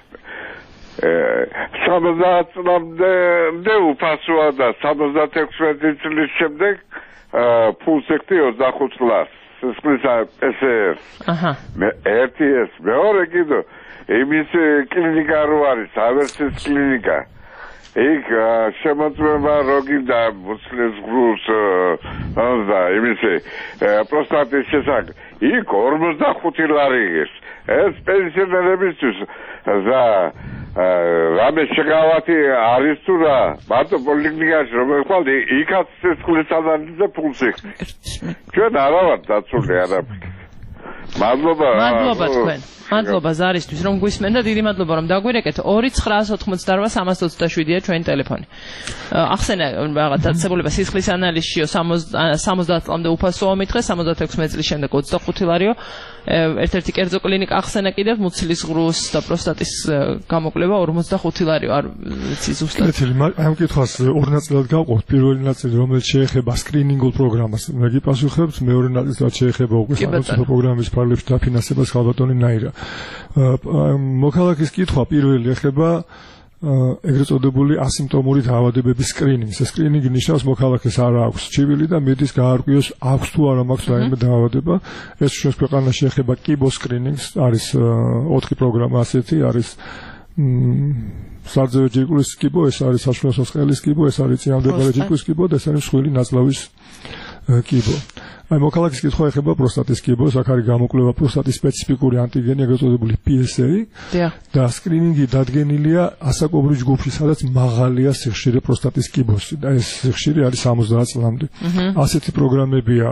Speaker 7: 70 წლამდე უფასოა და 76 წლის შემდეგ ფულსექტი 25 წლას. სისხლის PCR. ერთი ეს, მეორე კიდო იმის კლინიკა რო არის, ავერსის კლინიკა. იქ შემოწმება როგინდა მუცლის ღრუს და იმის პროსტატის შესახებ. იქ 45 ლარი იღებს. ეს პენსიონერებისთვის და რამე შეგავათი არის თუ რა, მარტო პოლიკლინიკაში რომ ხვალ იქაც სისხლის ანალიზზე ფულს იხდის. ჩვენ არა ვართ დაცული არაფერი. მადლობა
Speaker 3: თქვენ. მადლობა ზარისთვის რომ გვისმენ და დიდი მადლობა რომ დაგვირეკეთ. 2988327-ია ჩვენი ტელეფონი. ახსენე რაღაც დაწესებულება სისხლის ანალიზშიო 70 წლამდე უფასოა მითხრეს, 76 წლის შემდეგ 25 ლარიო. ერთ-ერთი კერძო კლინიკა ახსენა კიდევ მუცლის ღრუს და პროსტატის გამოკვლევა 45 ლარიო. არ ვიცი ზუსტად.
Speaker 5: ამ კითხვას ორ ნაწილად გავყოთ. პირველი ნაწილი რომელიც შეეხება სკრინინგულ პროგრამას, მე გიპასუხებთ, მეორე ნაწილი შეეხება უკვე სამედიცინო პროგრამის ფარგლებში დაფინანსებას ქალბატონი ნაირა. მოქალაქის კითხვა პირველი ეხება ეგრეთ წოდებული ასიმპტომური დაავადებების სკრინინგს. ეს სკრინინგი ნიშნავს მოქალაქეს არ აქვს ჩივილი და მიდის გაარკვიოს აქვს თუ არა მაქვს რაიმე დაავადება. ეს ჩვენს ქვეყანაში ეხება კიბო სკრინინგს, არის 4 პროგრამა ასეთი, არის სარძევე ჯირკვლის კიბო, ეს არის საშუალო სხეულის კიბო, ეს არის წინამდებარე ჯირკვლის კიბო და ეს არის მსხვილი ნაწლავის კიბო. აი მოქალაქის კითხვა ეხება პროსტატის კიბოს, აქ არის გამოკვლევა პროსტატის სპეციფიკური ანტიგენი, ეგრეთ წოდებული PSA და სკრინინგი დადგენილია ასაკობრივ ჯგუფში, სადაც მაღალია სიხშირე პროსტატის კიბოსი და ეს სიხშირე არის 70 წლამდე. ასეთი პროგრამებია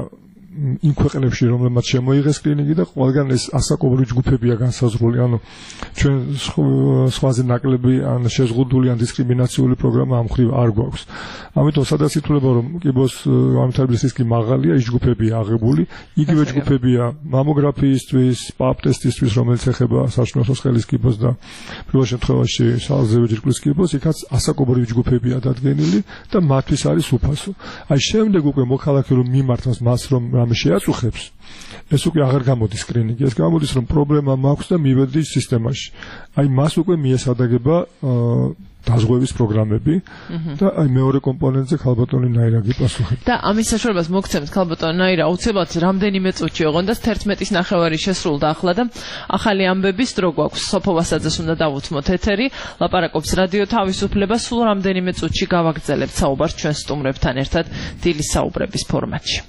Speaker 5: იმ ქვეყნებში, რომლებმაც შემოიღეს კლინიკი და ყველგან ეს ასაკობრივი ჯგუფებია განსაზღვრული, ანუ ჩვენ სხვაზე ნაკლები ან შეზღუდული ან დისკრიმინაციული პროგრამა ამ მხრივ არ გვაქვს. ამიტომ სადაც ითვლება რომ კიბოს განვითარების რისკი მაღალია, ის ჯგუფებია აღებული, იგივე ჯგუფებია მამოგრაფიისთვის, პაპ ტესტისთვის, რომელიც ეხება საშინაო სისხლის კიბოს და პირველ შემთხვევაში სალზევე ჯირკვლის კიბოს, იქაც ასაკობრივი ჯგუფებია დადგენილი და მათთვის არის უფასო. აი შემდეგ უკვე მოქალაქე რომ მიმართავს მას რომ რამე შეაწუხებს, ეს უკვე აღარ გამოდის კლინიკი, ეს გამოდის რომ პრობლემა მაქვს და მივედი სისტემაში. აი მას უკვე მიესადაგება დაზღვევის პროგრამები და აი მეორე კომპონენტზე ქალბატონი ნაირა გიპასუხებს.
Speaker 3: და ამის საშუალებას მოგცემთ ქალბატონი ნაირა, აუცილებლად რამდენიმე წუთში ოღონდ და 11-ის ნახევარი შესრულდა ახლა და ახალი ამბების დრო გვაქვს. სოფო ვასაძეს უნდა დავუთმოთ ეთერი, ლაპარაკობს რადიო თავისუფლება, სულ რამდენიმე წუთში გავაგრძელებთ საუბარს ჩვენ სტუმრებთან ერთად დილის საუბრების ფორმატში.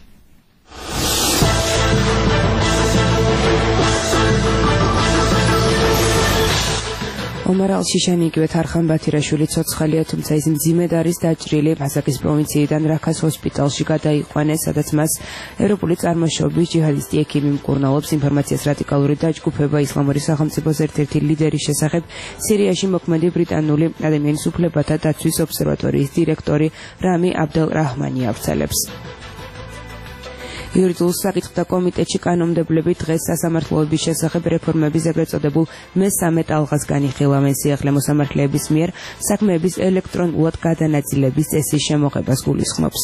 Speaker 2: ომარ ალშიშანი იგივე თარხან ბათირაშვილი ცოცხალია, თუმცა ის მძიმედ არის დაჭრილი. ასაკის პროვინციიდან რაქას ჰოსპიტალში გადაიყვანეს, სადაც მას ევროპული წარმოშობის ჯიჰადისტი ექიმი მკურნალობს. ინფორმაციას რადიკალური დაჯგუფება ისლამური სახელმწიფოს ერთ-ერთი ლიდერის შესახებ სირიაში მოქმედი ბრიტანული ადამიანის უფლებათა დაცვის ობსერვატორიის დირექტორი რამი აბდელ რაჰმანი ავრცელებს. იურიდიულ საკითხთა კომიტეტში კანონმდებლები დღეს სასამართლოების შესახებ რეფორმების ეგრეთ წოდებულ მესამე ტალღას განიხილავენ. სიახლე მოსამართლეების მიერ საქმეების ელექტრონულად გადანაწილების წესის შემოღებას გულისხმობს.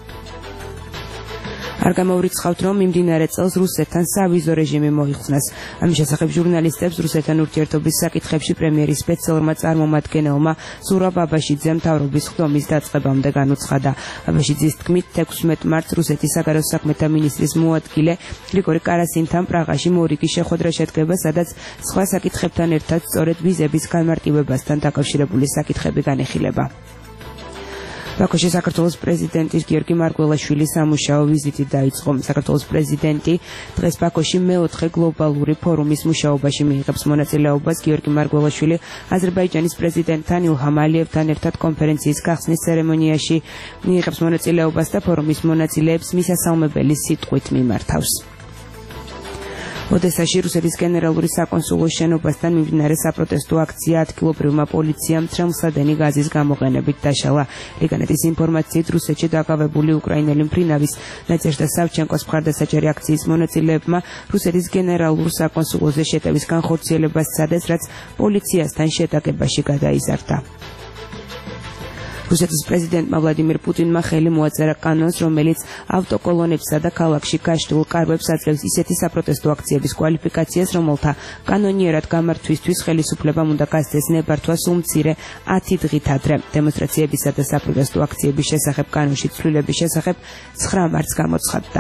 Speaker 2: არ გამოვრიცხავთ, რომ მიმდინარე წელს რუსეთთან სავიზო რეჟიმი მოიხსნას. ამის შესახებ ჟურნალისტებს რუსეთთან ურთიერთობის საკითხებში პრემიერის სპეციალურმა წარმომადგენელმა ზურაბ აბაშიძემ მთავრობის ხდომის დაწყებამდე განუცხადა. აბაშიძის თქმით, 16 მარტს რუსეთის საგარეო საქმეთა მინისტრის მოადგილე გრიგორი კარასინთან პრაღაში მორიგი შეხვედრა შედგება, სადაც სხვა საკითხებთან ერთად სწორედ ვიზების განმარტივებასთან დაკავშირებული საკითხები განეხილება. ბაქოში საქართველოს პრეზიდენტის გიორგი მარგველაშვილის სამუშაო ვიზიტი დაიწყო. საქართველოს პრეზიდენტი დღეს ბაქოში მეოთხე გლობალური ფორუმის მუშაობაში მიიღებს მონაწილეობას. გიორგი მარგველაშვილი აზერბაიჯანის პრეზიდენტთან ილჰამ ალიევთან ერთად კონფერენციის გახსნის ცერემონიაში მიიღებს მონაწილეობას და ფორუმის მონაწილეებს მისასალმებელი სიტყვით მიმართავს. ოდესაში რუსეთის გენერალური საკონსულოს შენობასთან მიმდინარე საპროტესტო აქცია ადგილობრივმა პოლიციამ ტრემლსადენი გაზის გამოყენებით დაშალა. ლიგანეთის ინფორმაციით რუსეთში დაკავებული უკრაინელი მფრინავის ნადეჟდა სავჩენკოს მხარდასაჭერი აქციის მონაწილეებმა რუსეთის გენერალურ საკონსულოზე შეტევის განხორციელებას სცადეს, რაც პოლიციასთან შეტაკებაში გადაიზარდა. რუსეთის პრეზიდენტმა ვლადიმირ პუტინმა ხელი მოაწერა კანონს, რომელიც ავტოკოლონებსა და ქალაქში გაშლილ კარვებს აძლევს ისეთი საპროტესტო აქციების კვალიფიკაციას, რომელთა კანონიერად გამართვისთვის ხელისუფლებამ უნდა გასცეს ნებართვა სულ მცირე 10 დღით ადრე. დემონსტრაციებისა და საპროტესტო აქციების შესახებ კანონში ცვლილების შესახებ 9 მარტს გამოცხადდა.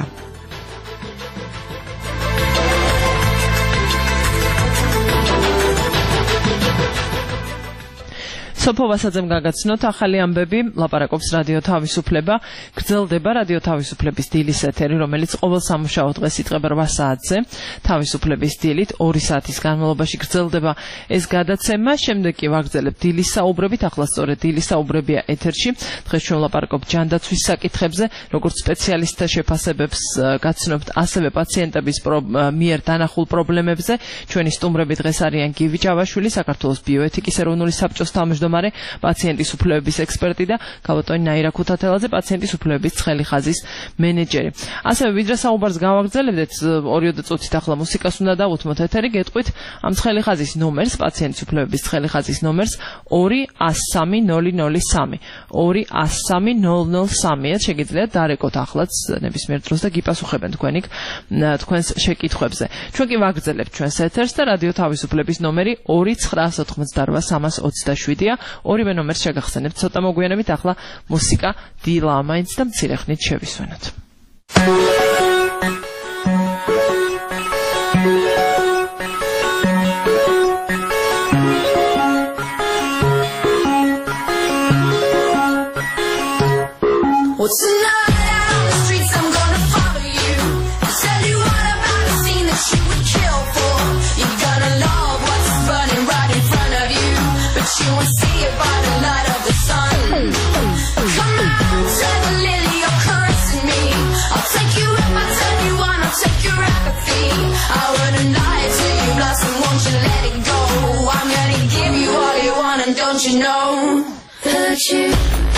Speaker 3: სოფო ვასაძემ გაგაცნოთ ახალი ამბები, ლაპარაკობს რადიო თავისუფლება. გრძელდება რადიო თავისუფლების დილის ეთერი, რომელიც ყოველ სამუშაო დღეს იწყება 8 საათზე. თავისუფლების დილით 2 საათის განმავლობაში გრძელდება ეს გადაცემა. შემდეგ კი ვაგრძელებთ დილის საუბრებით. ახლა სწორედ დილის საუბრებია ეთერში. დღეს ჩვენ ლაპარაკობთ ჯანდაცვის საკითხებზე, როგორც სპეციალისტთა შეფასებებს გაცნობთ, ასევე პაციენტების მიერ დანახულ პრობლემებზე. ჩვენი სტუმრები დღეს არიან გივი ჯავაშვილი, საქართველოს ბიოეთიკის ეროვნული საბჭოს თავმჯდომარე, პაციენტის უფლებების ექსპერტი და ქალბატონი ნაირა ქუთათელაძე, პაციენტის უფლებების ცხელი ხაზის მენეჯერი. ასევე ვიდრე საუბარს გავაგრძელებდეთ 2 წუთით ახლა მუსიკას უნდა დავუთმოთ ეთერი, გეტყვით ამ ცხელი ხაზის ნომერს, პაციენტის უფლებების ცხელი ხაზის ნომერს 2-103-003 2-103-003-ად შეგიძლიათ დარეკოთ ახლაც ნებისმიერ დროს და გიპასუხებენ თქვენს შეკითხვებზე. ჩვენ კი ვაგრძელებთ ჩვენს ეთერს და რადიო თავისუფლების ნომერი 2-988-327-ია. ორივე ნომერს შეგახსენებთ ცოტა მოგვიანებით. ახლა მუსიკა დილა მაინც და მცირე ხნით შევისვენოთ.
Speaker 4: You won't see it by the light of the sun. Come on, take a lily, you're caressing me. I'll take you in my tummy. you know that you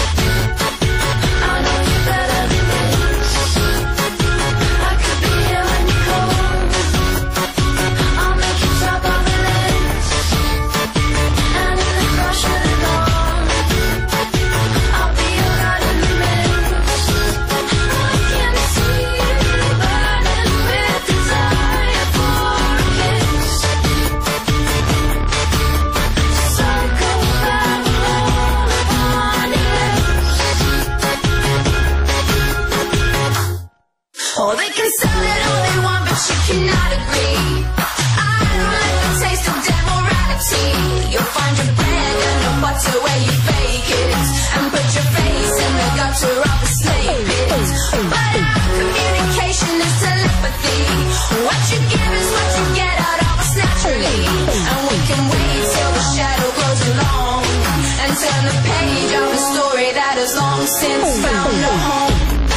Speaker 4: oh, they can sell it all they want, but you cannot agree. I don't like the taste of demorality. You'll find your bread and your butter where you bake it, and put your face in the gutter of the slave pit. But our communication is telepathy. What you give is what you get out of us naturally. And we can wait till the shadow grows along and turn the page of a story that has long since found a home.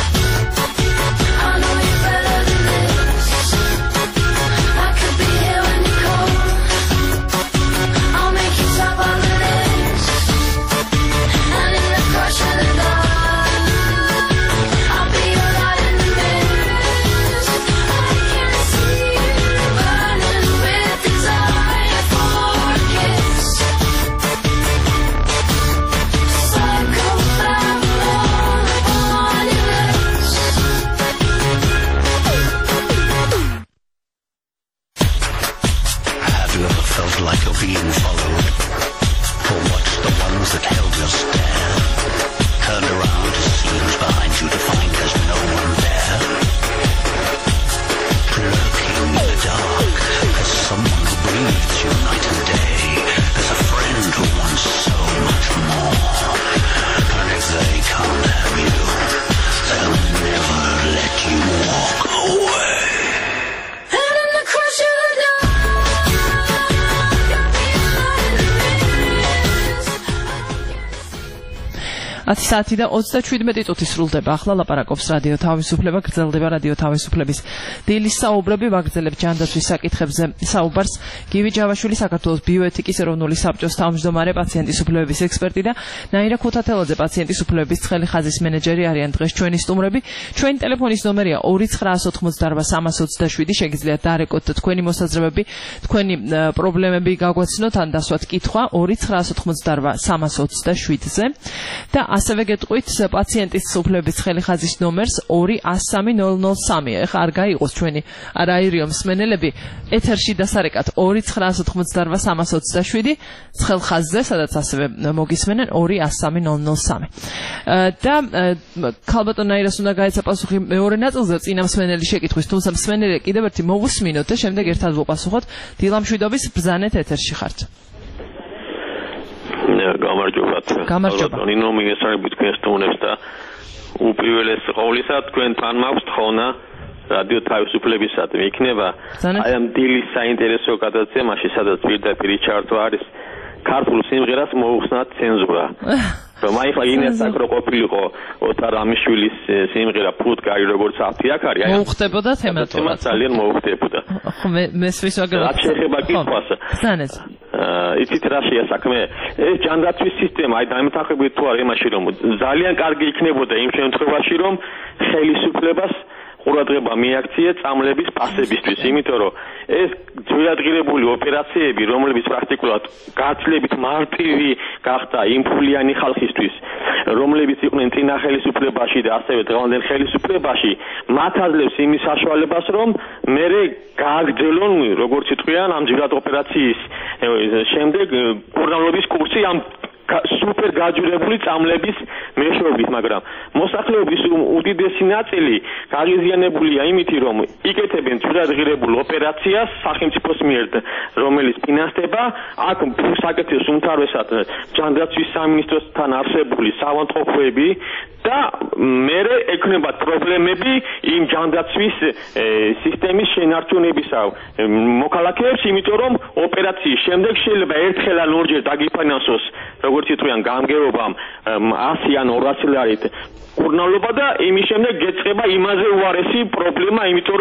Speaker 8: Like you're being followed, or watch the ones that held your stare turned around to see who's behind you to find there's no one there. Lurking in the dark, there's someone who breathes you night and day. There's a friend who wants so much more, and if they can't have you, they'll never let you walk away.
Speaker 4: And in the crush of the dawn,
Speaker 3: Saati და 37 წუთი სრულდება. ახლა ლაპარაკობს რადიო თავისუფლება, გრძელდება რადიო თავისუფლების დილის საუბრები, ვაგრძელებ ჯანდაცვის საკითხებზე საუბარს. გივი ჯავაშვილი, საქართველოს ბიოეთიკის ეროვნული საბჭოს თავმჯდომარე, პაციენტის უფლებების ექსპერტი და ნაირა ქუთათელაძე, პაციენტის უფლებების ცხელი ხაზის მენეჯერი არიან დღეს ჩვენი სტუმრები. ჩვენი ტელეფონის ნომერია 2988 შეგიძლიათ დარეკოთ თქვენი მოსაზრებები, თქვენი პრობლემები გაგვაცნოთ ან დასვათ კითხვა 2988-327-ზე და ასევე გეტყვით პაციენტის უფლებების ცხელი ხაზის ნომერს 203-003. ეხლა არ გაიყოს ჩვენი არაირიო მსმენელები ეთერში დასარეკათ 2988-327 ცხელ ხაზზე, სადაც ასევე მოგისმენენ 203-003. და ქალბატონ ნაირას უნდა გაეცა პასუხი მეორე ნაწილზე წინა მსმენელი შეკითხვის, თუმცა მსმენელი კიდევ ერთი მოვუსმინოთ და შემდეგ ერთად ვუპასუხოთ. დილამშვიდობის, ბრძანეთ, ეთერში ხართ.
Speaker 9: გამარჯობა. ნინო მიესალმებით თქვენს სტუმრებს და უპირველეს ყოვლისა თქვენთან მაქვს თხოვნა რადიო თავისუფლებისადმი. იქნება აი ამ დილის საინტერესო გადაცემა, მაშინ სადაც პირდაპირ ჩართვა არის ქართულ სიმღერას მოუხსნათ ცენზურა. რომ აი ხა ინესაკრო ყოფილიყო ოთარ ამიშვილის სიმღერა ფუტკარი როგორც აფთი აქ არის. აი
Speaker 3: მოუხდებოდა თემატურად.
Speaker 9: ძალიან მოუხდებოდა.
Speaker 3: ხო მესვის ვაგრა.
Speaker 9: რა შეიძლება კითხვას?
Speaker 3: ბრძანეთ.
Speaker 9: იცით რა შეა საქმე? ეს ჯანდაცვის სისტემა, აი დამეთანხმებით თუ არ იმაში რომ ძალიან კარგი იქნებოდა იმ შემთხვევაში რომ ხელისუფლებას ყურადღება მიაქცია წამლების პასებისთვის, იმიტომ რომ ეს ძვირადღირებული ოპერაციები, რომლებიც პრაქტიკულად გაცილებით მარტივი გახდა იმფულიანი ხალხისთვის, რომლებიც იყვნენ წინა ხელისუფლებაში და ასევე დღევანდელ ხელისუფლებაში, მათ აძლევს იმის საშუალებას, რომ მერე გააგრძელონ, როგორც იტყვიან, ამ ძვირად ოპერაციის შემდეგ კურნალობის კურსი ამ super გაჯვრებული წამლების მეშვეობით, მაგრამ მოსახლეობის უდიდესი ნაწილი გაღიზიანებულია იმით, რომ იკეთებენ ძვირადღირებულ ოპერაციას სახელმწიფოს მიერ, რომელიც ფინანსდება აქ საკეთებს უმთავრესად ჯანდაცვის სამინისტროსთან არსებული საავადმყოფოები და მერე ექნება პრობლემები იმ ჯანდაცვის სისტემის შენარჩუნებისა მოქალაქეებს, იმიტომ რომ ოპერაციის შემდეგ შეიძლება ერთხელ ან ორჯერ დაგიფინანსოს, როგორც იტყვიან, გამგეობამ 100 ან 200 ლარით კურნალობა და იმის შემდეგ გეწყება იმაზე უარესი პრობლემა, იმიტომ რომ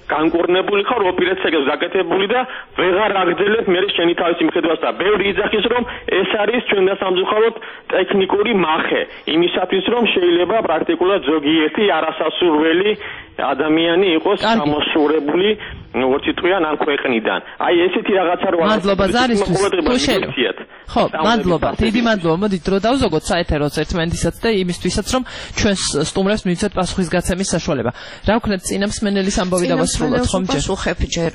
Speaker 9: განკურნებული ხარ ოპერაციებს გაკეთებული და ვეღარ აგრძელებ მე შენი თავისი მიხედვას და ბევრი იძახის რომ ეს არის ჩვენ და სამწუხაროდ ტექნიკური მახე იმისათვის რომ შეიძლება პრაქტიკულად ზოგიერთი არასასურველი ადამიანი იყოს გამოსურებული როგორც იტყვიან ამ ქვეყნიდან. აი ესეთი რაღაცა რო
Speaker 3: მადლობა ზარისთვის. ხო, მადლობა. დიდი მადლობა. მოდით დრო დავზოგოთ საეთეროს ერთმანეთისაც და იმისთვისაც რომ ჩვენს სტუმრებს მივიცეთ პასუხისგაცემის საშუალება. რა ვქნათ წინა მსმენელის ამბავი დავასრულოთ ხომ ჯერ?
Speaker 6: პასუხები ჯერ.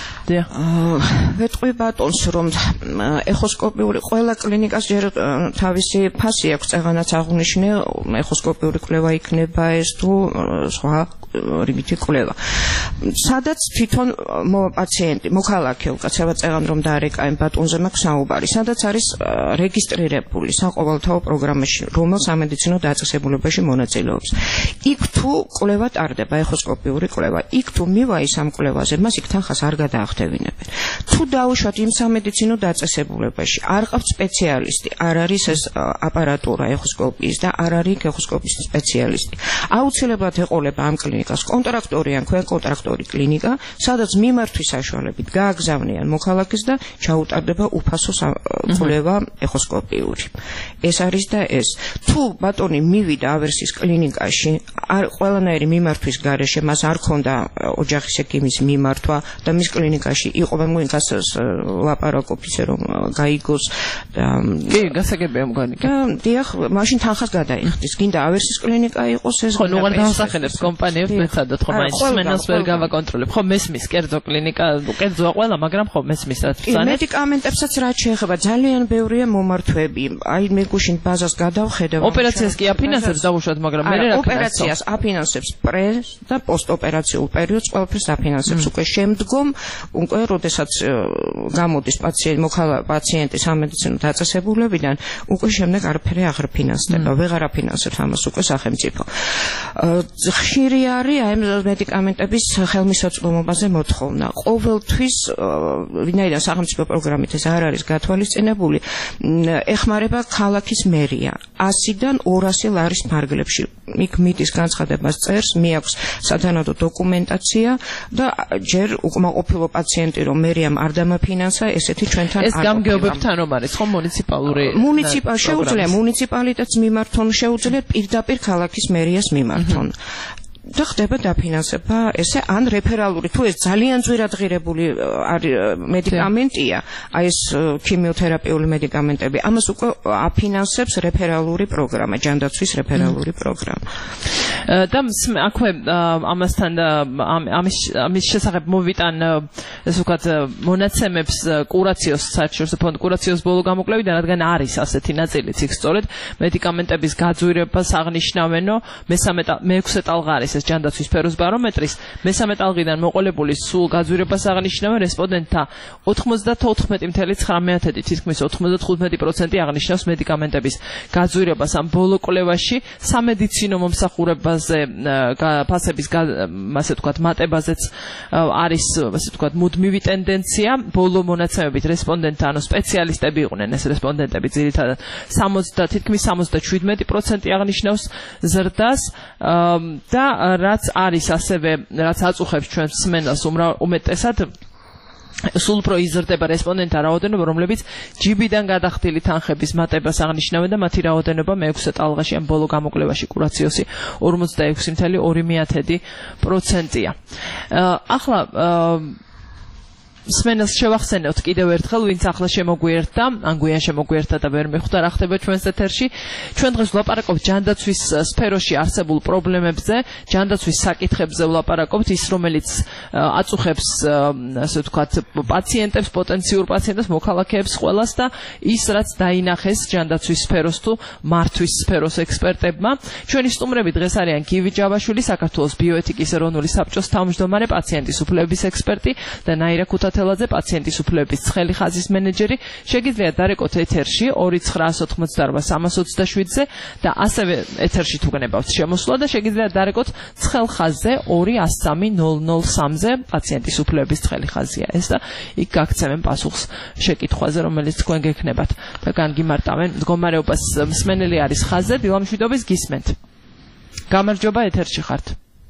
Speaker 6: ვეტყვი ბატონს რომ ეხოსკოპიური ყველა კლინიკას ჯერ თავისი ფასი აქვს წეღანაც აღნიშნე ეხოსკოპიური კვლევა იქნება ეს თუ სხვა რიგითი კვლევა. სადაც თვითონ პაციენტი მოქალაქე უკაცრავად წეღან რომ დაარეკა იმ ბატონზე მაქვს საუბარი, სადაც არის რეგისტრირებული საყოველთაო პროგრამაში, რომელ სამედიცინო დაწესებულებაში მონაწილეობს. იქ თუ კვლევა ტარდება, ეხოსკოპიური კვლევა, იქ თუ მივა ის ამ კვლევაზე, მას იქ თანხას არ გადაახდევინებენ. თუ დაუშვათ იმ სამედიცინო დაწესებულებაში, არ ყავთ სპეციალისტი, არ არის ეს აპარატურა ეხოსკოპიის და არ არის ეხოსკოპიის სპეციალისტი. აუცილებლად ეყოლება ამ კლინიკას კონტრაქტორი ან ქვეკონტრაქტორი კლინიკა, სადაც მიმართვის საშუალებით გააგზავნიან მოქალაქეს და ჩაუტარდება უფასო კვლევა ეხოსკოპიური. ეს არის და ეს. თუ ბატონი მივიდა ავერსის კლინიკაში, არ ყველანაირი მიმართვის გარეშე მას არ ქონდა ოჯახის ექიმის მიმართვა და მის კლინიკაში იყო მოგინგას ლაპარაკობ ისე რომ გაიგოს და
Speaker 3: კი გასაგებია მგონი.
Speaker 6: და დიახ, მაშინ თანხას გადაიხდის. გინდა ავერსის კლინიკა იყოს ეს.
Speaker 3: ხო, ნუ არ დავსახელებს კომპანიებს მეცადოთ ხომ აი სმენელს ვერ გავაკონტროლებ. ხო, მესმის კერძო კლინიკა, კერძოა ყველა, მაგრამ ხო მესმის რაც ბრძანეთ.
Speaker 6: მედიკამენტებსაც რაც შეეხება ძალიან ბევრია მომართვები. აი მე გუშინ ბაზას გადავხედავ.
Speaker 3: ოპერაციას კი აფინანსებს დავუშვათ, მაგრამ მე რა
Speaker 6: ოპერაციას აფინანსებს პრე და პოსტოპერაციულ პერიოდს ყველაფერს აფინანსებს. უკვე შემდგომ უკვე როდესაც გამოდის პაციენტი სამედიცინო დაწესებულებიდან, უკვე შემდეგ არაფერი აღარ ფინანსდება, ვეღარ აფინანსებს ამას უკვე სახელმწიფო. ხშირი არის აი მედიკამენტების ხელმისაწვდომობაზე მოთხოვნა. ყოველთვის ვინაიდან სახელმწიფო პროგრამით ეს არ არის გათვალისწინებული, ეხმარება ქალაქის მერია 100-დან 200 ლარის ფარგლებში. იქ მიდის განცხადებას წერს, მიაქვს სათანადო დოკუმენტაცია და ჯერ უკმაყოფილო პაციენტი რომ მერიამ არ დამაფინანსა, ესეთი ჩვენთან არ.
Speaker 3: ეს გამგეობებთან რომ არის ხო მუნიციპალური?
Speaker 6: შეუძლია მუნიციპალიტეტს მიმართონ, შეუძლია პირდაპირ ქალაქის მერიას მიმართონ. და ხდება დაფინანსება ესე ან რეფერალური თუ ეს ძალიან ძვირადღირებული მედიკამენტია აი ეს ქიმიოთერაპიული მედიკამენტები ამას უკვე აფინანსებს რეფერალური პროგრამა ჯანდაცვის რეფერალური პროგრამა
Speaker 3: და აქვე ამასთან და ამის შესახებ მოვიტან ესე ვქოთ მონაცემებს კურაციოს საერთაშორისო ფონდ კურაციოს ბოლო გამოკვლევიდან რადგან არის ასეთი ნაწილიც იქ სწორედ მედიკამენტების გაძვირებას აღნიშნავენო მე-6 ტალღარის ეს ჯანდაცვის სფეროს ბარომეტრის მე-3 ტალღიდან მოყოლებული სულ გაძვირებას აღნიშნავენ რესპონდენტთა 94.9%, თითქმის 95% აღნიშნავს მედიკამენტების გაძვირებას ამ ბოლო კვლევაში სამედიცინო მომსახურებაზე ფასების ასე ვთქვათ მატებაზეც არის ასე ვთქვათ მუდმივი ტენდენცია ბოლო მონაცემებით რესპონდენტთა ანუ სპეციალისტები იყვნენ ეს რესპონდენტები ძირითადად 70 თითქმის 77% აღნიშნავს ზრდას და რაც არის ასევე რაც აწუხებს ჩვენ სმენელს უმეტესად სულ უფრო იზრდება რესპონდენტთა რაოდენობა, რომლებიც ჯიბიდან გადახდილი თანხების მატებას აღნიშნავენ და მათი რაოდენობა მე-6 ტალღაში ამ ბოლო გამოკვლევაში კურაციოსი 46.2%-ია. ახლა სმენელს შევახსენებთ კიდევ ერთხელ, ვინც ახლა შემოგვიერთდა, ან გვიან შემოგვიერთდა და ვერ მეხვდა რა ხდება ჩვენს ეთერში. ჩვენ დღეს ვლაპარაკობთ ჯანდაცვის სფეროში არსებულ პრობლემებზე, ჯანდაცვის საკითხებზე ვლაპარაკობთ, ის რომელიც აწუხებს, ასე ვთქვათ, პაციენტებს, პოტენციურ პაციენტებს, მოქალაქეებს ყველას და ის რაც დაინახეს ჯანდაცვის სფეროს თუ მართვის სფეროს ექსპერტებმა. ჩვენი სტუმრები დღეს არიან გივი ჯავაშვილი, საქართველოს ბიოეთიკის ეროვნული საბჭოს თავმჯდომარე, პაციენტის უფლებების ექსპერტი და ნაირა თელაძე პაციენტის უფლებების ცხელი ხაზის მენეჯერი. შეგიძლიათ დარეკოთ ეთერში 2988327-ზე და ასევე ეთერში თუ გნებავთ შემოსვლა და შეგიძლიათ დარეკოთ ცხელ ხაზზე 203-003-ზე პაციენტის უფლებების ცხელი ხაზია ეს და იქ გაგცემენ პასუხს შეკითხვაზე რომელიც თქვენ გექნებათ და განგიმარტავენ მდგომარეობას მსმენელი არის ხაზზე დილამშვიდობის გისმენთ გამარჯობა ეთერში ხართ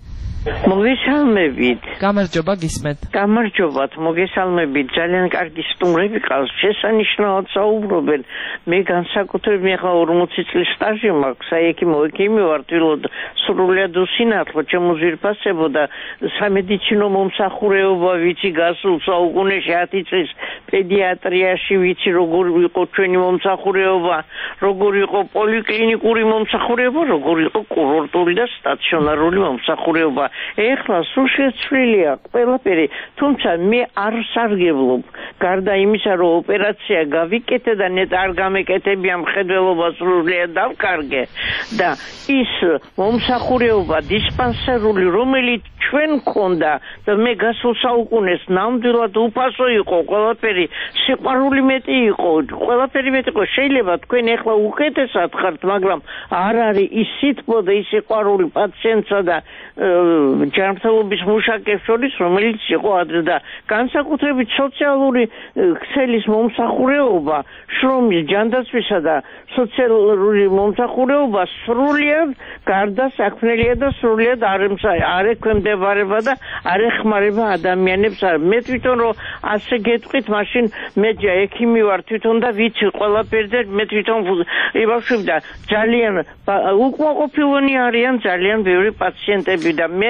Speaker 10: მოგესალმებით.
Speaker 3: გამარჯობა, გისმენთ.
Speaker 10: გამარჯობათ, მოგესალმებით. ძალიან კარგი სტუმრები ყავს, შესანიშნავად საუბრობენ. მე განსაკუთრებით მე ხა 40 წლის სტაჟი მაქვს, საექიმო ექიმი ვარ, თვითონ სრულიად უსინათლო, ჩემო ძვირფასებო და სამედიცინო მომსახურეობა ვიცი გასულ საუკუნეში 10 წლის პედიატრიაში ვიცი როგორ იყო ჩვენი მომსახურეობა, როგორ იყო პოლიკლინიკური მომსახურეობა, როგორ იყო კურორტული და სტაციონარული მომსახურეობა. ეხლა სულ შეცვლილია ყველაფერი, თუმცა მე არ სარგებლობ. გარდა იმისა, რომ ოპერაცია გავიკეთე და ნეტ არ გამეკეთებია მხედველობა სრულიად დავკარგე და ის მომსახურეობა დისპანსერული, რომელიც ჩვენ მქონდა და მე გასულ საუკუნეს ნამდვილად უფასო იყო, ყველაფერი სიყვარული მეტი იყო, ყველაფერი მეტი იყო. შეიძლება თქვენ ეხლა უკეთესად ხართ, მაგრამ არ არის ის სითბო და ის სიყვარული პაციენტსა და ჯანმრთელობის მუშაკებს შორის, რომელიც იყო ადრე და განსაკუთრებით სოციალური ქსელის მომსახურეობა, შრომის, ჯანდაცვისა და სოციალური მომსახურეობა სრულიად გარდასაქმნელია და სრულიად არ ექვემდებარება და არ ეხმარება ადამიანებს. მე თვითონ რომ ასე გეტყვით, მაშინ მე ექიმი ვარ თვითონ და ვიცი ყველაფერი და მე თვითონ იბავშვები და ძალიან უკმაყოფილონი არიან ძალიან ბევრი პაციენტები და მე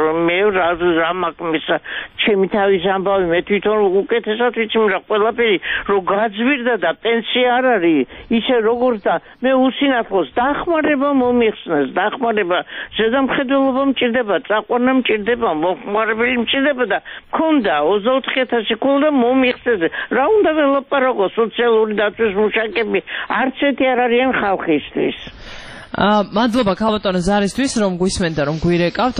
Speaker 10: რა მაქვს ჩემი თავის ამბავი, მე თვითონ უკეთესად ვიცი, მაგრამ ყველაფერი რომ გაძვირდა და პენსია არ არის ისე როგორც და მე უსინათლოს დახმარება მომიხსნეს, დახმარება ზედამხედველობა მჭირდება, წაყვანა მჭირდება, მოხმარებელი მჭირდება და მქონდა 24,000 ქონდა მომიხსნეს. რა უნდა ველაპარაკო, სოციალური დაცვის მუშაკები არც ერთი არ არიან ხალხისთვის.
Speaker 3: მადლობა ქალბატონო ზარისთვის, რომ გვისმენთ და რომ გვირეკავთ.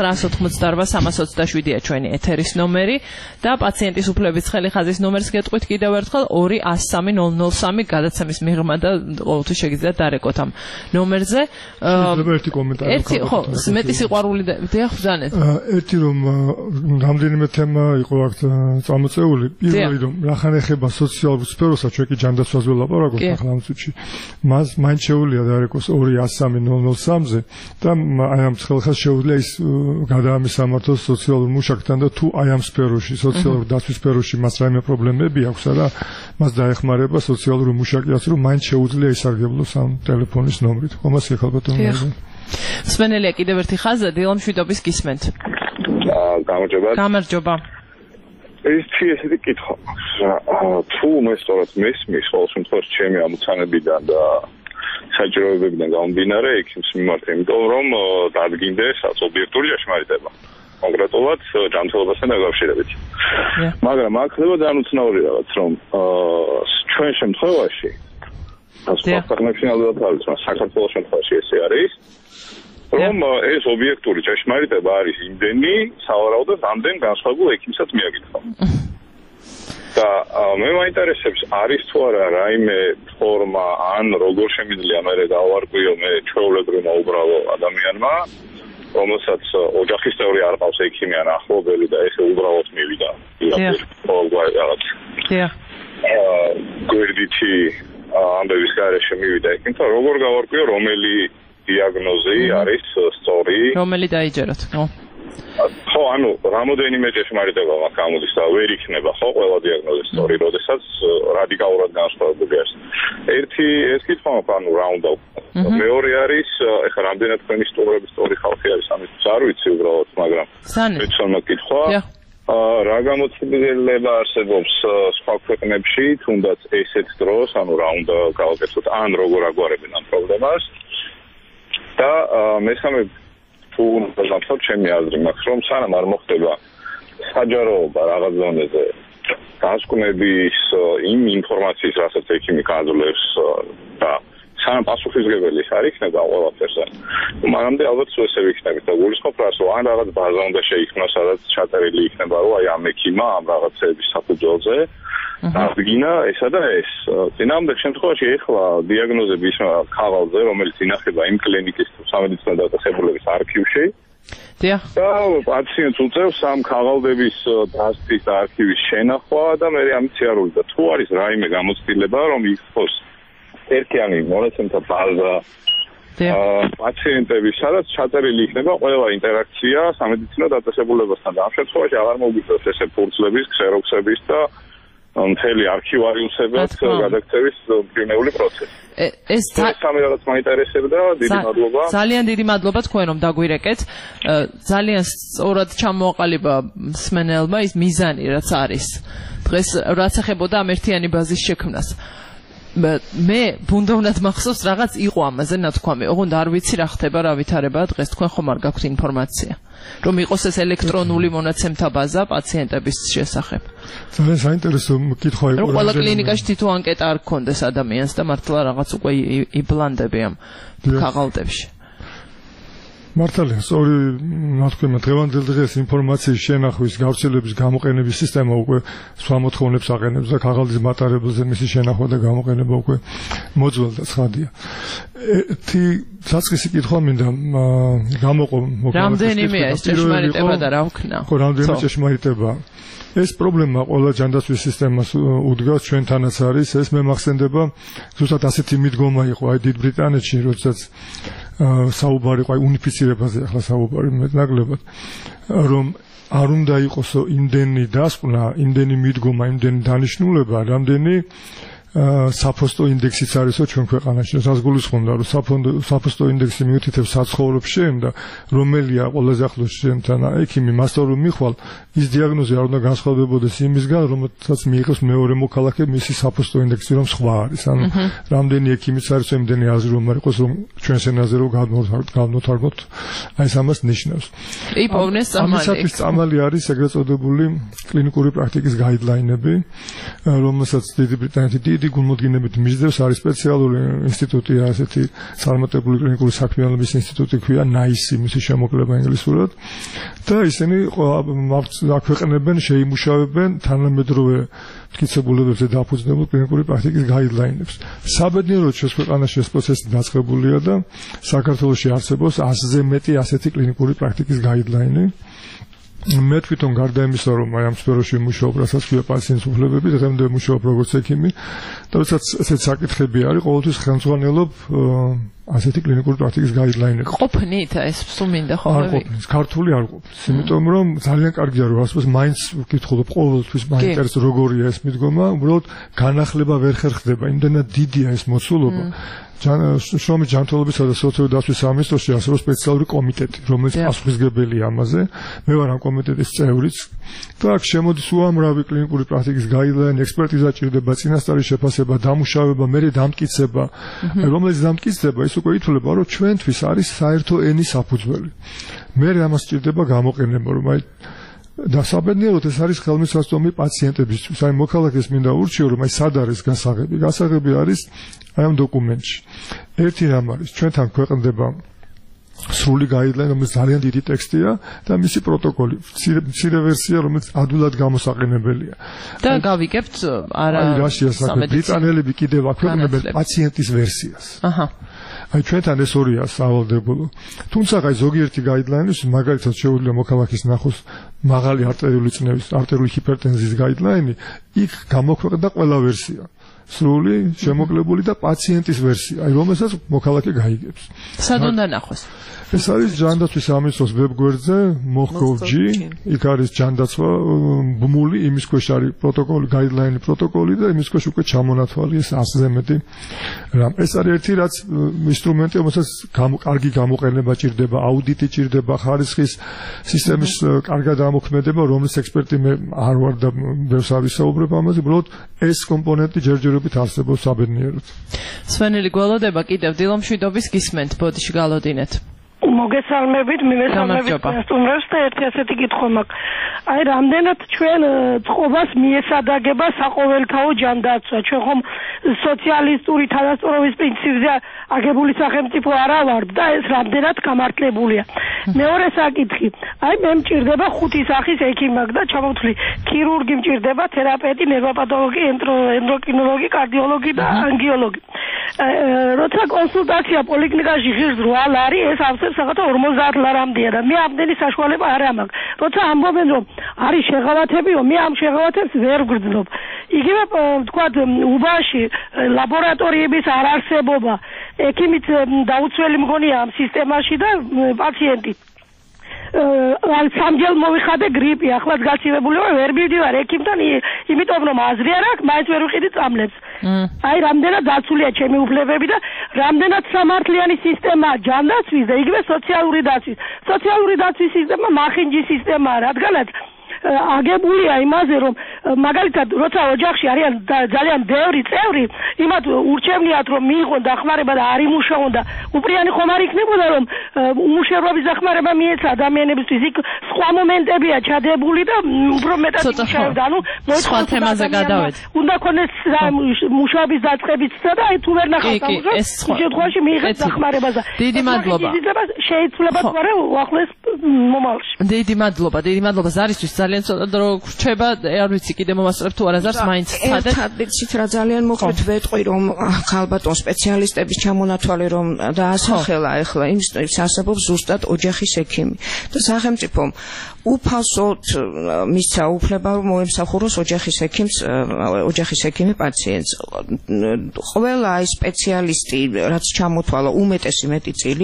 Speaker 3: 2998327-ია ჩვენი ეთერის ნომერი და პაციენტის უფლების ცხელი ხაზის ნომერს გეტყვით კიდევ ერთხელ 203-003 გადაცემის მიღმა და ყოველთვის შეგიძლიათ დარეკოთ ამ ნომერზე.
Speaker 5: ერთი კომენტარი.
Speaker 3: ერთი ხო, მეტი სიყვარული დიახ ბრძანეთ.
Speaker 5: ერთი რომ რამდენიმე თემა იყო აქ წამოწეული. პირველი რომ რახან ეხება სოციალურ სფეროსაც, ჩვენ კი ჯანდაცვაზე ვლაპარაკობთ ახლა ამ წუთში. მას მაინც შეუძლია დარეკოს 203-003-ზე და აი ამ ცხელხას შეუძლია ის გადაამისამართოს სოციალურ მუშაკთან და თუ აი ამ სფეროში, სოციალურ დაცვის სფეროში მას რაიმე პრობლემები აქვს არა, მას დაეხმარება სოციალური მუშაკი, ასე რომ მაინც შეუძლია ისარგებლოს ამ ტელეფონის ნომრით. ხომას ეხალბატონო.
Speaker 3: სვენელია კიდევ ერთი ხაზი, დილამშვიდობის გისმენთ.
Speaker 11: გამარჯობა.
Speaker 3: გამარჯობა.
Speaker 11: ერთი ესეთი კითხვა. თუ მე სწორად მესმის ყოველ შემთხვევაში ჩემი ამოცანებიდან და საჭიროებებიდან გამომდინარე, ექიმს მიმართ, იმიტომ რომ დადგინდეს ობიექტური ჭეშმარიტება. კონკრეტულად ჯანმრთელობასთან დაკავშირებით. მაგრამ აქ ხდება ძალიან უცნაური რაღაც, რომ ჩვენ შემთხვევაში საქართველოს საქართველოს შემთხვევაში ესე არის, რომ ეს ობიექტური ჭეშმარიტება არის იმდენი, სავარაუდოდ ამდენ განსხვავებულ ექიმსაც მიაკითხა. და მე მაინტერესებს არის თუ არა რაიმე ფორმა ან როგორ შემიძლია მე დავარკვიო მე ჩვეულებრივმა უბრალო ადამიანმა, რომელსაც ოჯახის წევრი არ ყავს ექიმი ან ახლობელი და ესე უბრალოდ მივიდა. ყოველგვარი რაღაც. გვერდითი ამბების გარეშე მივიდა ექიმთან, როგორ გავარკვიო რომელი დიაგნოზი არის სწორი?
Speaker 3: რომელი დაიჯეროთ, ხო?
Speaker 11: ხო, ანუ რამოდენიმე ჭეშმარიტება მაქვს გამოდის და ვერ იქნება ხო ყველა დიაგნოზი სწორი, როდესაც რადიკალურად განსხვავებული არის. ერთი ეს კითხვა მაქვს, ანუ რა უნდა მეორე არის, ეხლა რამდენად თქვენი სტუმრების სწორი ხალხი არის, ამის არ ვიცი უბრალოდ, მაგრამ მეცომა კითხვა. რა გამოცდილება არსებობს სხვა ქვეყნებში, თუნდაც ესეთ დროს, ანუ რა უნდა გავაკეთოთ, ან როგორ აგვარებენ ამ პრობლემას. და მესამე თუ ნახავთ ჩემი აზრი მაქვს, რომ სანამ არ მოხდება საჯაროობა რაღაც ზონეზე დასკვნების იმ ინფორმაციის, რასაც ექიმი გაძლევს და სანამ პასუხისმგებელი არ იქნება ყველაფერზე, მანამდე ალბათ ესე ვიქნებით და გულისხმობ რას, რომ ან რაღაც ბაზა უნდა შეიქმნას, სადაც ჩაწერილი იქნება, რომ აი ამ ექიმმა ამ რაღაცების საფუძველზე აღდგინა ესა და ეს. წინააღმდეგ შემთხვევაში ეხლა დიაგნოზები ის ქაღალდზე, რომელიც ინახება იმ კლინიკის სამედიცინო დაწესებულების არქივში. და პაციენტს უწევს ამ ქაღალდების დასტის არქივის შენახვა და მე ამით შეარული და თუ არის რაიმე გამოცდილება, რომ იქ იყოს ერთიანი მონაცემთა ბაზა პაციენტების, სადაც ჩაწერილი იქნება ყველა ინტერაქცია სამედიცინო დაწესებულებასთან. და ამ შემთხვევაში აღარ მოგიწევს ესე ფურცლების, ქსეროქსების და მთელი არქივარიუსებად გადაქცევის მძიმეული პროცესი. ეს სამი რაღაც მაინტერესებდა, დიდი მადლობა.
Speaker 3: ძალიან დიდი მადლობა თქვენ რომ დაგვირეკეთ. ძალიან სწორად ჩამოაყალიბა მსმენელმა ის მიზანი რაც არის. დღეს რაც ეხებოდა ამ ერთიანი ბაზის შექმნას. მე ბუნდოვნად მახსოვს რაღაც იყო ამაზე ნათქვამი. ოღონდ არ ვიცი რა ხდება, რა ვითარებაა დღეს. თქვენ ხომ არ გაქვთ ინფორმაცია რომ იყოს ეს ელექტრონული მონაცემთა ბაზა პაციენტების შესახებ.
Speaker 5: ძალიან საინტერესო კითხვა იყო.
Speaker 3: რომ ყველა კლინიკაში თითო ანკეტა არ გქონდეს ადამიანს და მართლა რაღაც უკვე იბლანდები ამ ქაღალდებში. მართალია,
Speaker 5: სწორი ნათქვამია, დღევანდელ დღეს ინფორმაციის შენახვის, გავრცელების, გამოყენების სისტემა უკვე სხვა მოთხოვნებს აყენებს და ქაღალდის მატარებელზე მისი შენახვა და გამოყენება უკვე მოძველ და ცხადია. ერთი საწყისი კითხვა მინდა გამოყო მოკლედ.
Speaker 3: რამდენიმეა ეს ჭეშმარიტება და რა ვქნა?
Speaker 5: ხო, რამდენიმე ჭეშმარიტება. ეს პრობლემა ყველა ჯანდაცვის სისტემას უდგას, ჩვენთანაც არის. ეს მე მახსენდება, ზუსტად ასეთი მიდგომა იყო აი დიდ ბრიტანეთში, როდესაც საუბარი იყო აი უნიფიცირებაზე, ახლა საუბარი მეტნაკლებად, რომ არ უნდა იყოსო იმდენი დასკვნა, იმდენი მიდგომა, იმდენი დანიშნულება, რამდენი საფოსტო ინდექსიც არისო ჩვენ ქვეყანაში. რაც გულისხმობდა, რომ საფოსტო ინდექსი მიუთითებს საცხოვრებს შენ და რომელია ყველაზე ახლოს შენთან ექიმი, მასთან რომ მიხვალ, ის დიაგნოზი არ უნდა განსხვავდებოდეს იმისგან, რომელსაც მიიღოს მეორე მოქალაქე მისი საფოსტო ინდექსი რომ სხვა არის. ანუ რამდენი ექიმიც არის, იმდენი აზრი რომ არ იყოს, რომ ჩვენს ენაზე რომ განვთარგოთ, აი ეს ამას ნიშნავს. ამისათვის წამალი არის ეგრეთ წოდებული კლინიკური პრაქტიკის გაიდლაინები, რომელსაც დიდი ბრიტანეთი დიდი გულმოდგინებით მისდევს. არის სპეციალური ინსტიტუტი, ასეთი წარმატებული კლინიკური საქმიანობის ინსტიტუტი ქვია NICE, მისი შემოკლება ინგლისურად და ისინი აქვეყნებენ, შეიმუშავებენ თანამედროვე მტკიცებულებებზე დაფუძნებულ კლინიკური პრაქტიკის გაიდლაინებს. საბედნიეროდ ჩვენს ქვეყანაში ეს პროცესი დაწყებულია და საქართველოში არსებობს 100-ზე მეტი ასეთი კლინიკური პრაქტიკის გაიდლაინი. მე თვითონ გარდა იმისა, რომ აი ამ სფეროში მუშაობ, რასაც ქვია პაციენტის უფლებები, დღემდე მუშაობ როგორც ექიმი და როდესაც ესეთ საკითხები არის, ყოველთვის ხელმძღვანელობ ასეთი კლინიკური პრაქტიკის გაიდლაინები.
Speaker 3: ყოფნით ეს სუმინდა ხოლმე?
Speaker 5: არ ყოფნის, ქართული არ ყოფნის. იმიტომ რომ ძალიან კარგია რომ არსებობს მაინც ვკითხულობ ყოველთვის მაინტერესებს როგორია ეს მიდგომა, უბრალოდ განახლება ვერ ხერხდება, იმდენად დიდია ეს მოცულობა. შრომის ჯანმრთელობისა და სოციალური დაცვის სამინისტროში არსებობს სპეციალური კომიტეტი, რომელიც პასუხისმგებელია ამაზე. მე ვარ ამ კომიტეტის წევრიც და აქ შემოდის უამრავი კლინიკური პრაქტიკის გაიდლაინი, ექსპერტიზა ჭირდება, წინასწარი შეფასება, დამუშავება, მერე დამტკიცება, რომელიც დამტკიცდება ის უკვე ითვლება, რომ ჩვენთვის არის საერთო ენის საფუძველი. მერე ამას ჭირდება გამოყენება, რომ აი და საბედნიეროდ ეს არის ხელმისაწვდომი პაციენტებისთვის. აი მოქალაქეს მინდა ურჩიო, რომ აი სად არის გასაღები? გასაღები არის აი ამ დოკუმენტში. ერთი რამ არის, ჩვენთან ქვეყნდება სრული გაიდლაინი, რომელიც ძალიან დიდი ტექსტია და მისი პროტოკოლი, მცირე ვერსია, რომელიც ადვილად გამოსაყენებელია.
Speaker 3: და გავიგებთ არა
Speaker 5: ბრიტანელები კიდევ აქვეყნებენ პაციენტის ვერსიას. აჰა. აი ჩვენთან ეს ორია სავალდებულო. თუმცა აი ზოგიერთი გაიდლაინის, მაგალითად შეუძლია მოქალაქის ნახოს მაღალი არტერიული წნევის, არტერიული ჰიპერტენზიის გაიდლაინი, იქ გამოქვეყნდა ყველა ვერსია. სრული, შემოკლებული და პაციენტის ვერსია, აი რომელსაც მოქალაქე გაიგებს.
Speaker 3: სად უნდა ნახოს?
Speaker 5: ეს არის ჯანდაცვის სამინისტროს ვებგვერდზე moh.gov.g, იქ არის ჯანდაცვა ბმული, იმის ქვეშ არის პროტოკოლი, გაიდლაინი პროტოკოლი და იმის ქვეშ უკვე ჩამონათვალი ეს 100-ზე მეტი რამ. ეს არის ერთი რაც ინსტრუმენტი, რომელსაც კარგი გამოყენება ჭირდება, აუდიტი ჭირდება, ხარისხის სისტემის კარგად ამოქმედება, რომლის ექსპერტი მე არ ვარ და ბევრს არ ვისაუბრებ ამაზე, უბრალოდ ეს კომპონენტი ჯერჯერობით არსებობს საბედნიეროდ.
Speaker 3: სვენელი გველოდება კიდევ დილომშვიდობის გისმენთ, ბოდიში გალოდინეთ.
Speaker 12: მოგესალმებით, მივესალმებით სტუმრებს და ერთი ასეთი კითხვა მაქვს. აი, რამდენად ჩვენ წყობას მიესადაგება საყოველთაო ჯანდაცვა? ჩვენ ხომ სოციალისტური თანასწორობის პრინციპზე აგებული სახელმწიფო არა ვართ და ეს რამდენად გამართლებულია. მეორე საკითხი. აი, მე მჭირდება 5 სახის ექიმი მაქვს და ჩამოვთვლი, ქირურგი მჭირდება, თერაპევტი, ნერვოპათოლოგი, ენდოკრინოლოგი, კარდიოლოგი და ანგიოლოგი. როცა კონსულტაცია პოლიკლინიკაში ღირს 8 ლარი, ეს ავსებს რაღაცა 50 ლარამდეა და მე ამდენი საშუალება არ მაქვს. როცა ამბობენ რომ არის შეღავათებიო, მე ამ შეღავათებს ვერ ვგრძნობ. იგივე თქვათ უბანში ლაბორატორიების არარსებობა ექიმით დაუცველი მგონია ამ სისტემაში და პაციენტი სამჯერ მოვიხადე გრიპი, ახლაც გაცივებული ვარ, ვერ მივდივარ ექიმთან, იმიტომ რომ აზრი არ აქვს, მაინც ვერ ვიყიდი წამლებს. აი, რამდენად დაცულია ჩემი უფლებები და რამდენად სამართლიანი სისტემაა ჯანდაცვის და იგივე სოციალური დაცვის. სოციალური დაცვის სისტემა მახინჯის სისტემაა, რადგანაც აგებულია იმაზე, რომ მაგალითად, როცა ოჯახში არიან ძალიან ბევრი წევრი, იმათ ურჩევნიათ, რომ მიიღონ დახმარება და არ იმუშაონ და უპრიანი ხომ არ იქნებოდა, რომ უმუშევრობის დახმარება მიეცა ადამიანებისთვის. იქ სხვა მომენტებია ჩადებული და უფრო მეტად იმუშავებდა. ანუ
Speaker 3: სხვა თემაზე გადავედ.
Speaker 12: უნდა ქონდეს მუშაობის დაწყებისა და აი თუ ვერ ნახავთ ამას, იმ შემთხვევაში მიიღეთ დახმარებას.
Speaker 3: დიდი მადლობა.
Speaker 12: შეიძლება თუ არა უახლეს მომავალში.
Speaker 3: დიდი მადლობა ზარისთვის ძალიან ცოტა დრო გრჩება, არ ვიცი კიდე მომასწრებ თუ არა ზარს მაინც ცადეთ.
Speaker 6: ერთადერთი რა ძალიან მოკლედ ვეტყვი რომ ხალბატონ სპეციალისტების ჩამონათვალი რომ დაასახელა ეხლა იმ არსებობს ზუსტად ოჯახის ექიმი და სახელმწიფომ უფასოდ მისცა უფლება რომ მოემსახუროს ოჯახის ექიმი პაციენტს. ყველა აი სპეციალისტი რაც ჩამოთვალა უმეტესი მეტი წილი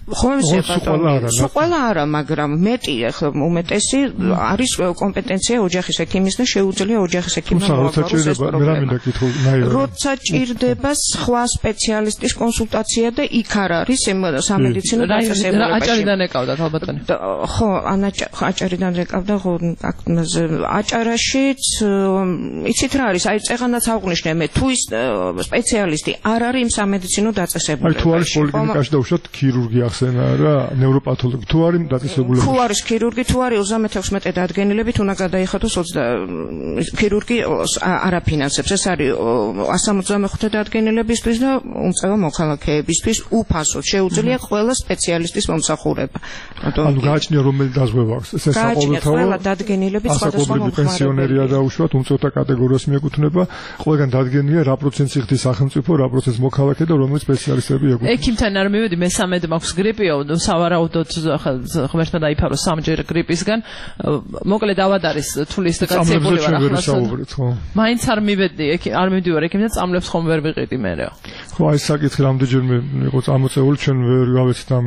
Speaker 6: ყველა არა, მაგრამ მეტი ახლა უმეტესი არის კომპეტენცია ოჯახის ექიმის და შეუძლია ოჯახის ექიმმა მოაყაროს ეს პრობლემა. როცა ჭირდება სხვა სპეციალისტის კონსულტაცია და იქ არ არის სამედიცინო დაწესებულებაში.
Speaker 3: აჭარიდან ეკავდა ხალბატონი.
Speaker 6: ხო, აჭარიდან ეკავდა აჭარაშიც იცით რა არის, აი წეღანაც აღვნიშნე მე, თუ ის სპეციალისტი არ არის იმ სამედიცინო დაწესებულებაში.
Speaker 5: აი თუ არის პოლიკლინიკაში და უშუალოდ ქირურგი ახსენა რა, ნევროპათოლოგი, თუ არის დაწესებულებაში.
Speaker 6: თუ არის ქირურგი, თუ არის 36 დადგენილებით უნდა გადაიხადოს ქირურგი არაფინანსებს. ეს არის 165 დადგენილებისთვის და უმწევა მოქალაქეებისთვის უფასოდ შეუძლია ყველა სპეციალისტის მომსახურება.
Speaker 5: ანუ გააჩნია რომელი დაზღვევა აქვს. ეს საყოველთაო
Speaker 6: ყველა დადგენილებით სხვადასხვა
Speaker 5: პენსიონერია და უშუალოდ უმწევრთა კატეგორიას მიეკუთვნება. ყველგან დადგენილია რა პროცენტი ხდის სახელმწიფო, რა პროცენტი მოქალაქე და რომელი სპეციალისტები ეკუთვნება.
Speaker 3: ექიმთან არ მივედი, მესამედ მაქვს გრიპიო, სავარაუდოდ ღმერთმა დაიფარო სამჯერ გრიპისგან. მოკლედ ავად არის თulis და გაცებული ვარ ახლა. მაინც არ მივდივარ ექიმთან, წამლებს ხომ ვერ ვიყიდი მერე.
Speaker 5: ხო, აი საკითხი რამდენჯერმე იყო წამოწეული, ჩვენ ვერ გავეცით ამ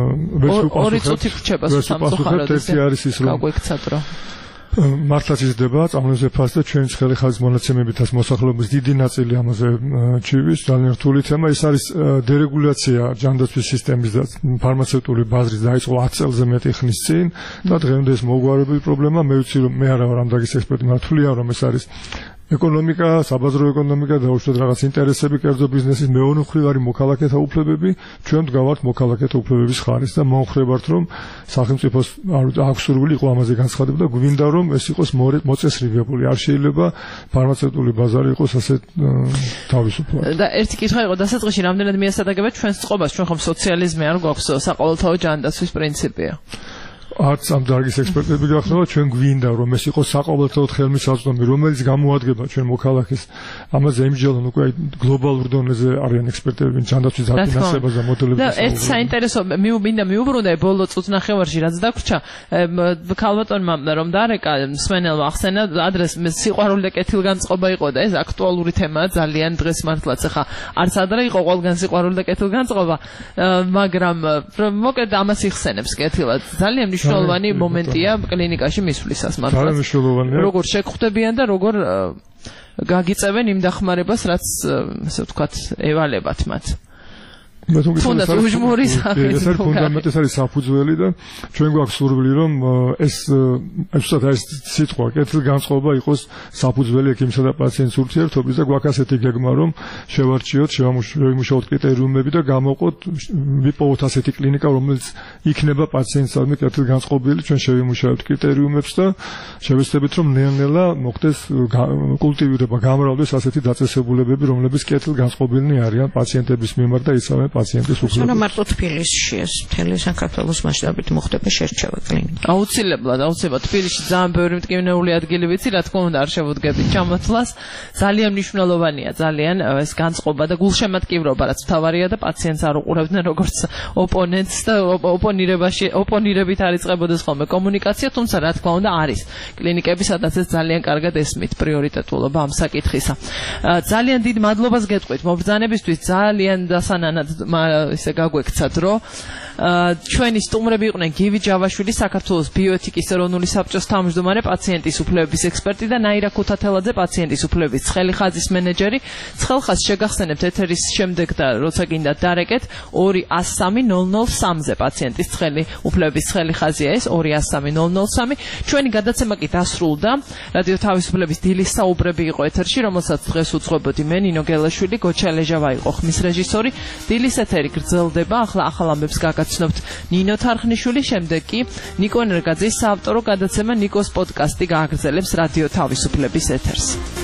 Speaker 3: ორი წუთი გრჩება სამწუხაროდ
Speaker 5: ერთი არის ის რომ
Speaker 3: გაგვექცათ რა
Speaker 5: მართლაც იზრდება წამლებზე ფასი და ჩვენი ცხელი ხაზის მონაცემებითაც მოსახლეობის დიდი ნაწილი ამაზე ჩივის ძალიან რთული თემა. ეს არის დერეგულაცია ჯანდაცვის სისტემის და ფარმაცევტული ბაზრის დაიწყო 10 წელზე მეტი ხნის წინ და დღემდე ეს მოგვარებული პრობლემა. მე ვიცი რომ მე არა ვარ ამ დაგის ექსპერტი, მაგრამ თვლია რომ ეს არის ეკონომიკა, საბაზრო ეკონომიკა და უშუალოდ რაღაც ინტერესები, კერძო ბიზნესის მეორე მხრივ არის მოქალაქეთა უფლებები. ჩვენ ვდგავართ მოქალაქეთა უფლებების ხარისს და მომხრებართ რომ სახელმწიფოს აქვს სურვილი იყო ამაზე განცხადება და გვინდა რომ ეს იყოს მოწესრიგებული. არ შეიძლება ფარმაცევტული ბაზარი იყოს ასე თავისუფლად.
Speaker 3: და ერთი კითხვა იყო დასაწყისში, რამდენად მიესადაგებთ ჩვენს წყობას, ჩვენ ხომ სოციალიზმი არ გვაქვს, საყოველთაო ჯანდაცვის პრინციპია.
Speaker 5: არც ამ დარგის ექსპერტები გახსოვთ, ჩვენ გვინდა რომ ეს იყოს საყოველთაოდ ხელმისაწვდომი, რომელიც გამოადგება ჩვენ მოქალაქეს. ამაზე იმჯელონ უკვე გლობალურ დონეზე არიან ექსპერტები ჯანდაცვის დაფინანსებას და მოდელებს.
Speaker 3: და ერთ საინტერესო მინდა მიუბრუნდე ბოლო წუთნახევარში რაც დაგვრჩა ქალბატონმა რომ დარეკა მსმენელმა ახსენა ადრეს სიყვარული და კეთილგანწყობა იყო და ეს აქტუალური თემაა ძალიან დღეს მართლაც. ახლა არც ადრე იყო ყველგან სიყვარული და კეთილგანწყობა, მაგრამ მოკლედ ამას იხსენებს კეთილად. ძალიან მნიშვნელოვანი მომენტია კლინიკაში მისვლისას მართლაც. როგორ შეგხვდებიან და როგორ გაგიწევენ იმ დახმარებას, რაც ასე ვთქვათ, ევალებათ მათ. თუნდაც უჟმურის
Speaker 5: ეს არის ფუნდამენტი, ეს არის საფუძველი და ჩვენ გვაქვს სურვილი რომ ეს სიტყვა კეთილგანწყობა იყოს საფუძველი ექიმისა და პაციენტის ურთიერთობის და გვაქვს ასეთი გეგმა რომ შევარჩიოთ, შევიმუშაოთ კრიტერიუმები და გამოვყოთ, ვიპოვოთ ასეთი კლინიკა, რომელიც იქნება პაციენტსადმი კეთილგანწყობილი. ჩვენ შევიმუშავებთ კრიტერიუმებს და შევეცდებით რომ ნელ-ნელა მოხდეს კულტივირება, გამრავლდეს ასეთი დაწესებულებები, რომლებიც კეთილგანწყობილნი არიან პაციენტების მიმართ და იცავენ პაციენტის უფლებებს.
Speaker 6: ანუ მარტო თბილისში ეს მთელი საქართველოს მასშტაბით მოხდება შერჩევა კლინიკა.
Speaker 3: აუცილებლად თბილისში ძალიან ბევრი მტკივნეული ადგილი ვიცი, რა თქმა უნდა არ შევუდგებით ჩამოთვლას. ძალიან მნიშვნელოვანია ძალიან ეს განწყობა და გულშემატკივრობა, რაც მთავარია და პაციენტს არ უყურებდნენ როგორც ოპონენტს და ოპონირებით არ იწყებოდეს ხოლმე კომუნიკაცია, თუმცა რა თქმა უნდა არის კლინიკები, სადაც ეს ძალიან კარგად ესმით პრიორიტეტულობა ამ საკითხისა. ძალიან დიდ მადლობას გეტყვით მობრძანებისთვის, ძალიან დასანანად ისე გაგვექცა დრო. ჩვენი სტუმრები იყვნენ გივი ჯავაშვილი, საქართველოს ბიოეთიკის ეროვნული საბჭოს თავმჯდომარე, პაციენტის უფლებების ექსპერტი და ნაირა ქუთათელაძე, პაციენტის უფლებების ცხელი ხაზის მენეჯერი. ცხელ ხაზს შეგახსენებთ ეთერის შემდეგ და როცა გინდა დარეკეთ 203-003-ზე პაციენტის ცხელი უფლებების ცხელი ხაზია ეს 203-003. ჩვენი გადაცემა კი დასრულდა. რადიო თავისუფლების დილის საუბრები იყო ეთერში, რომელსაც დღეს უძღვებოდი მე ნინო გელაშვილი, გოჩა ლეჟავა იყო ხმის რეჟისორი. დილის ეთერი გრძელდება, ახლა ახალ ამბებს გაგაცნობთ ნინო თარხნიშვილი, შემდეგ კი ნიკო ენერგაძის საავტორო გადაცემა ნიკოს პოდკასტი გააგრძელებს რადიო თავისუფლების ეთერს.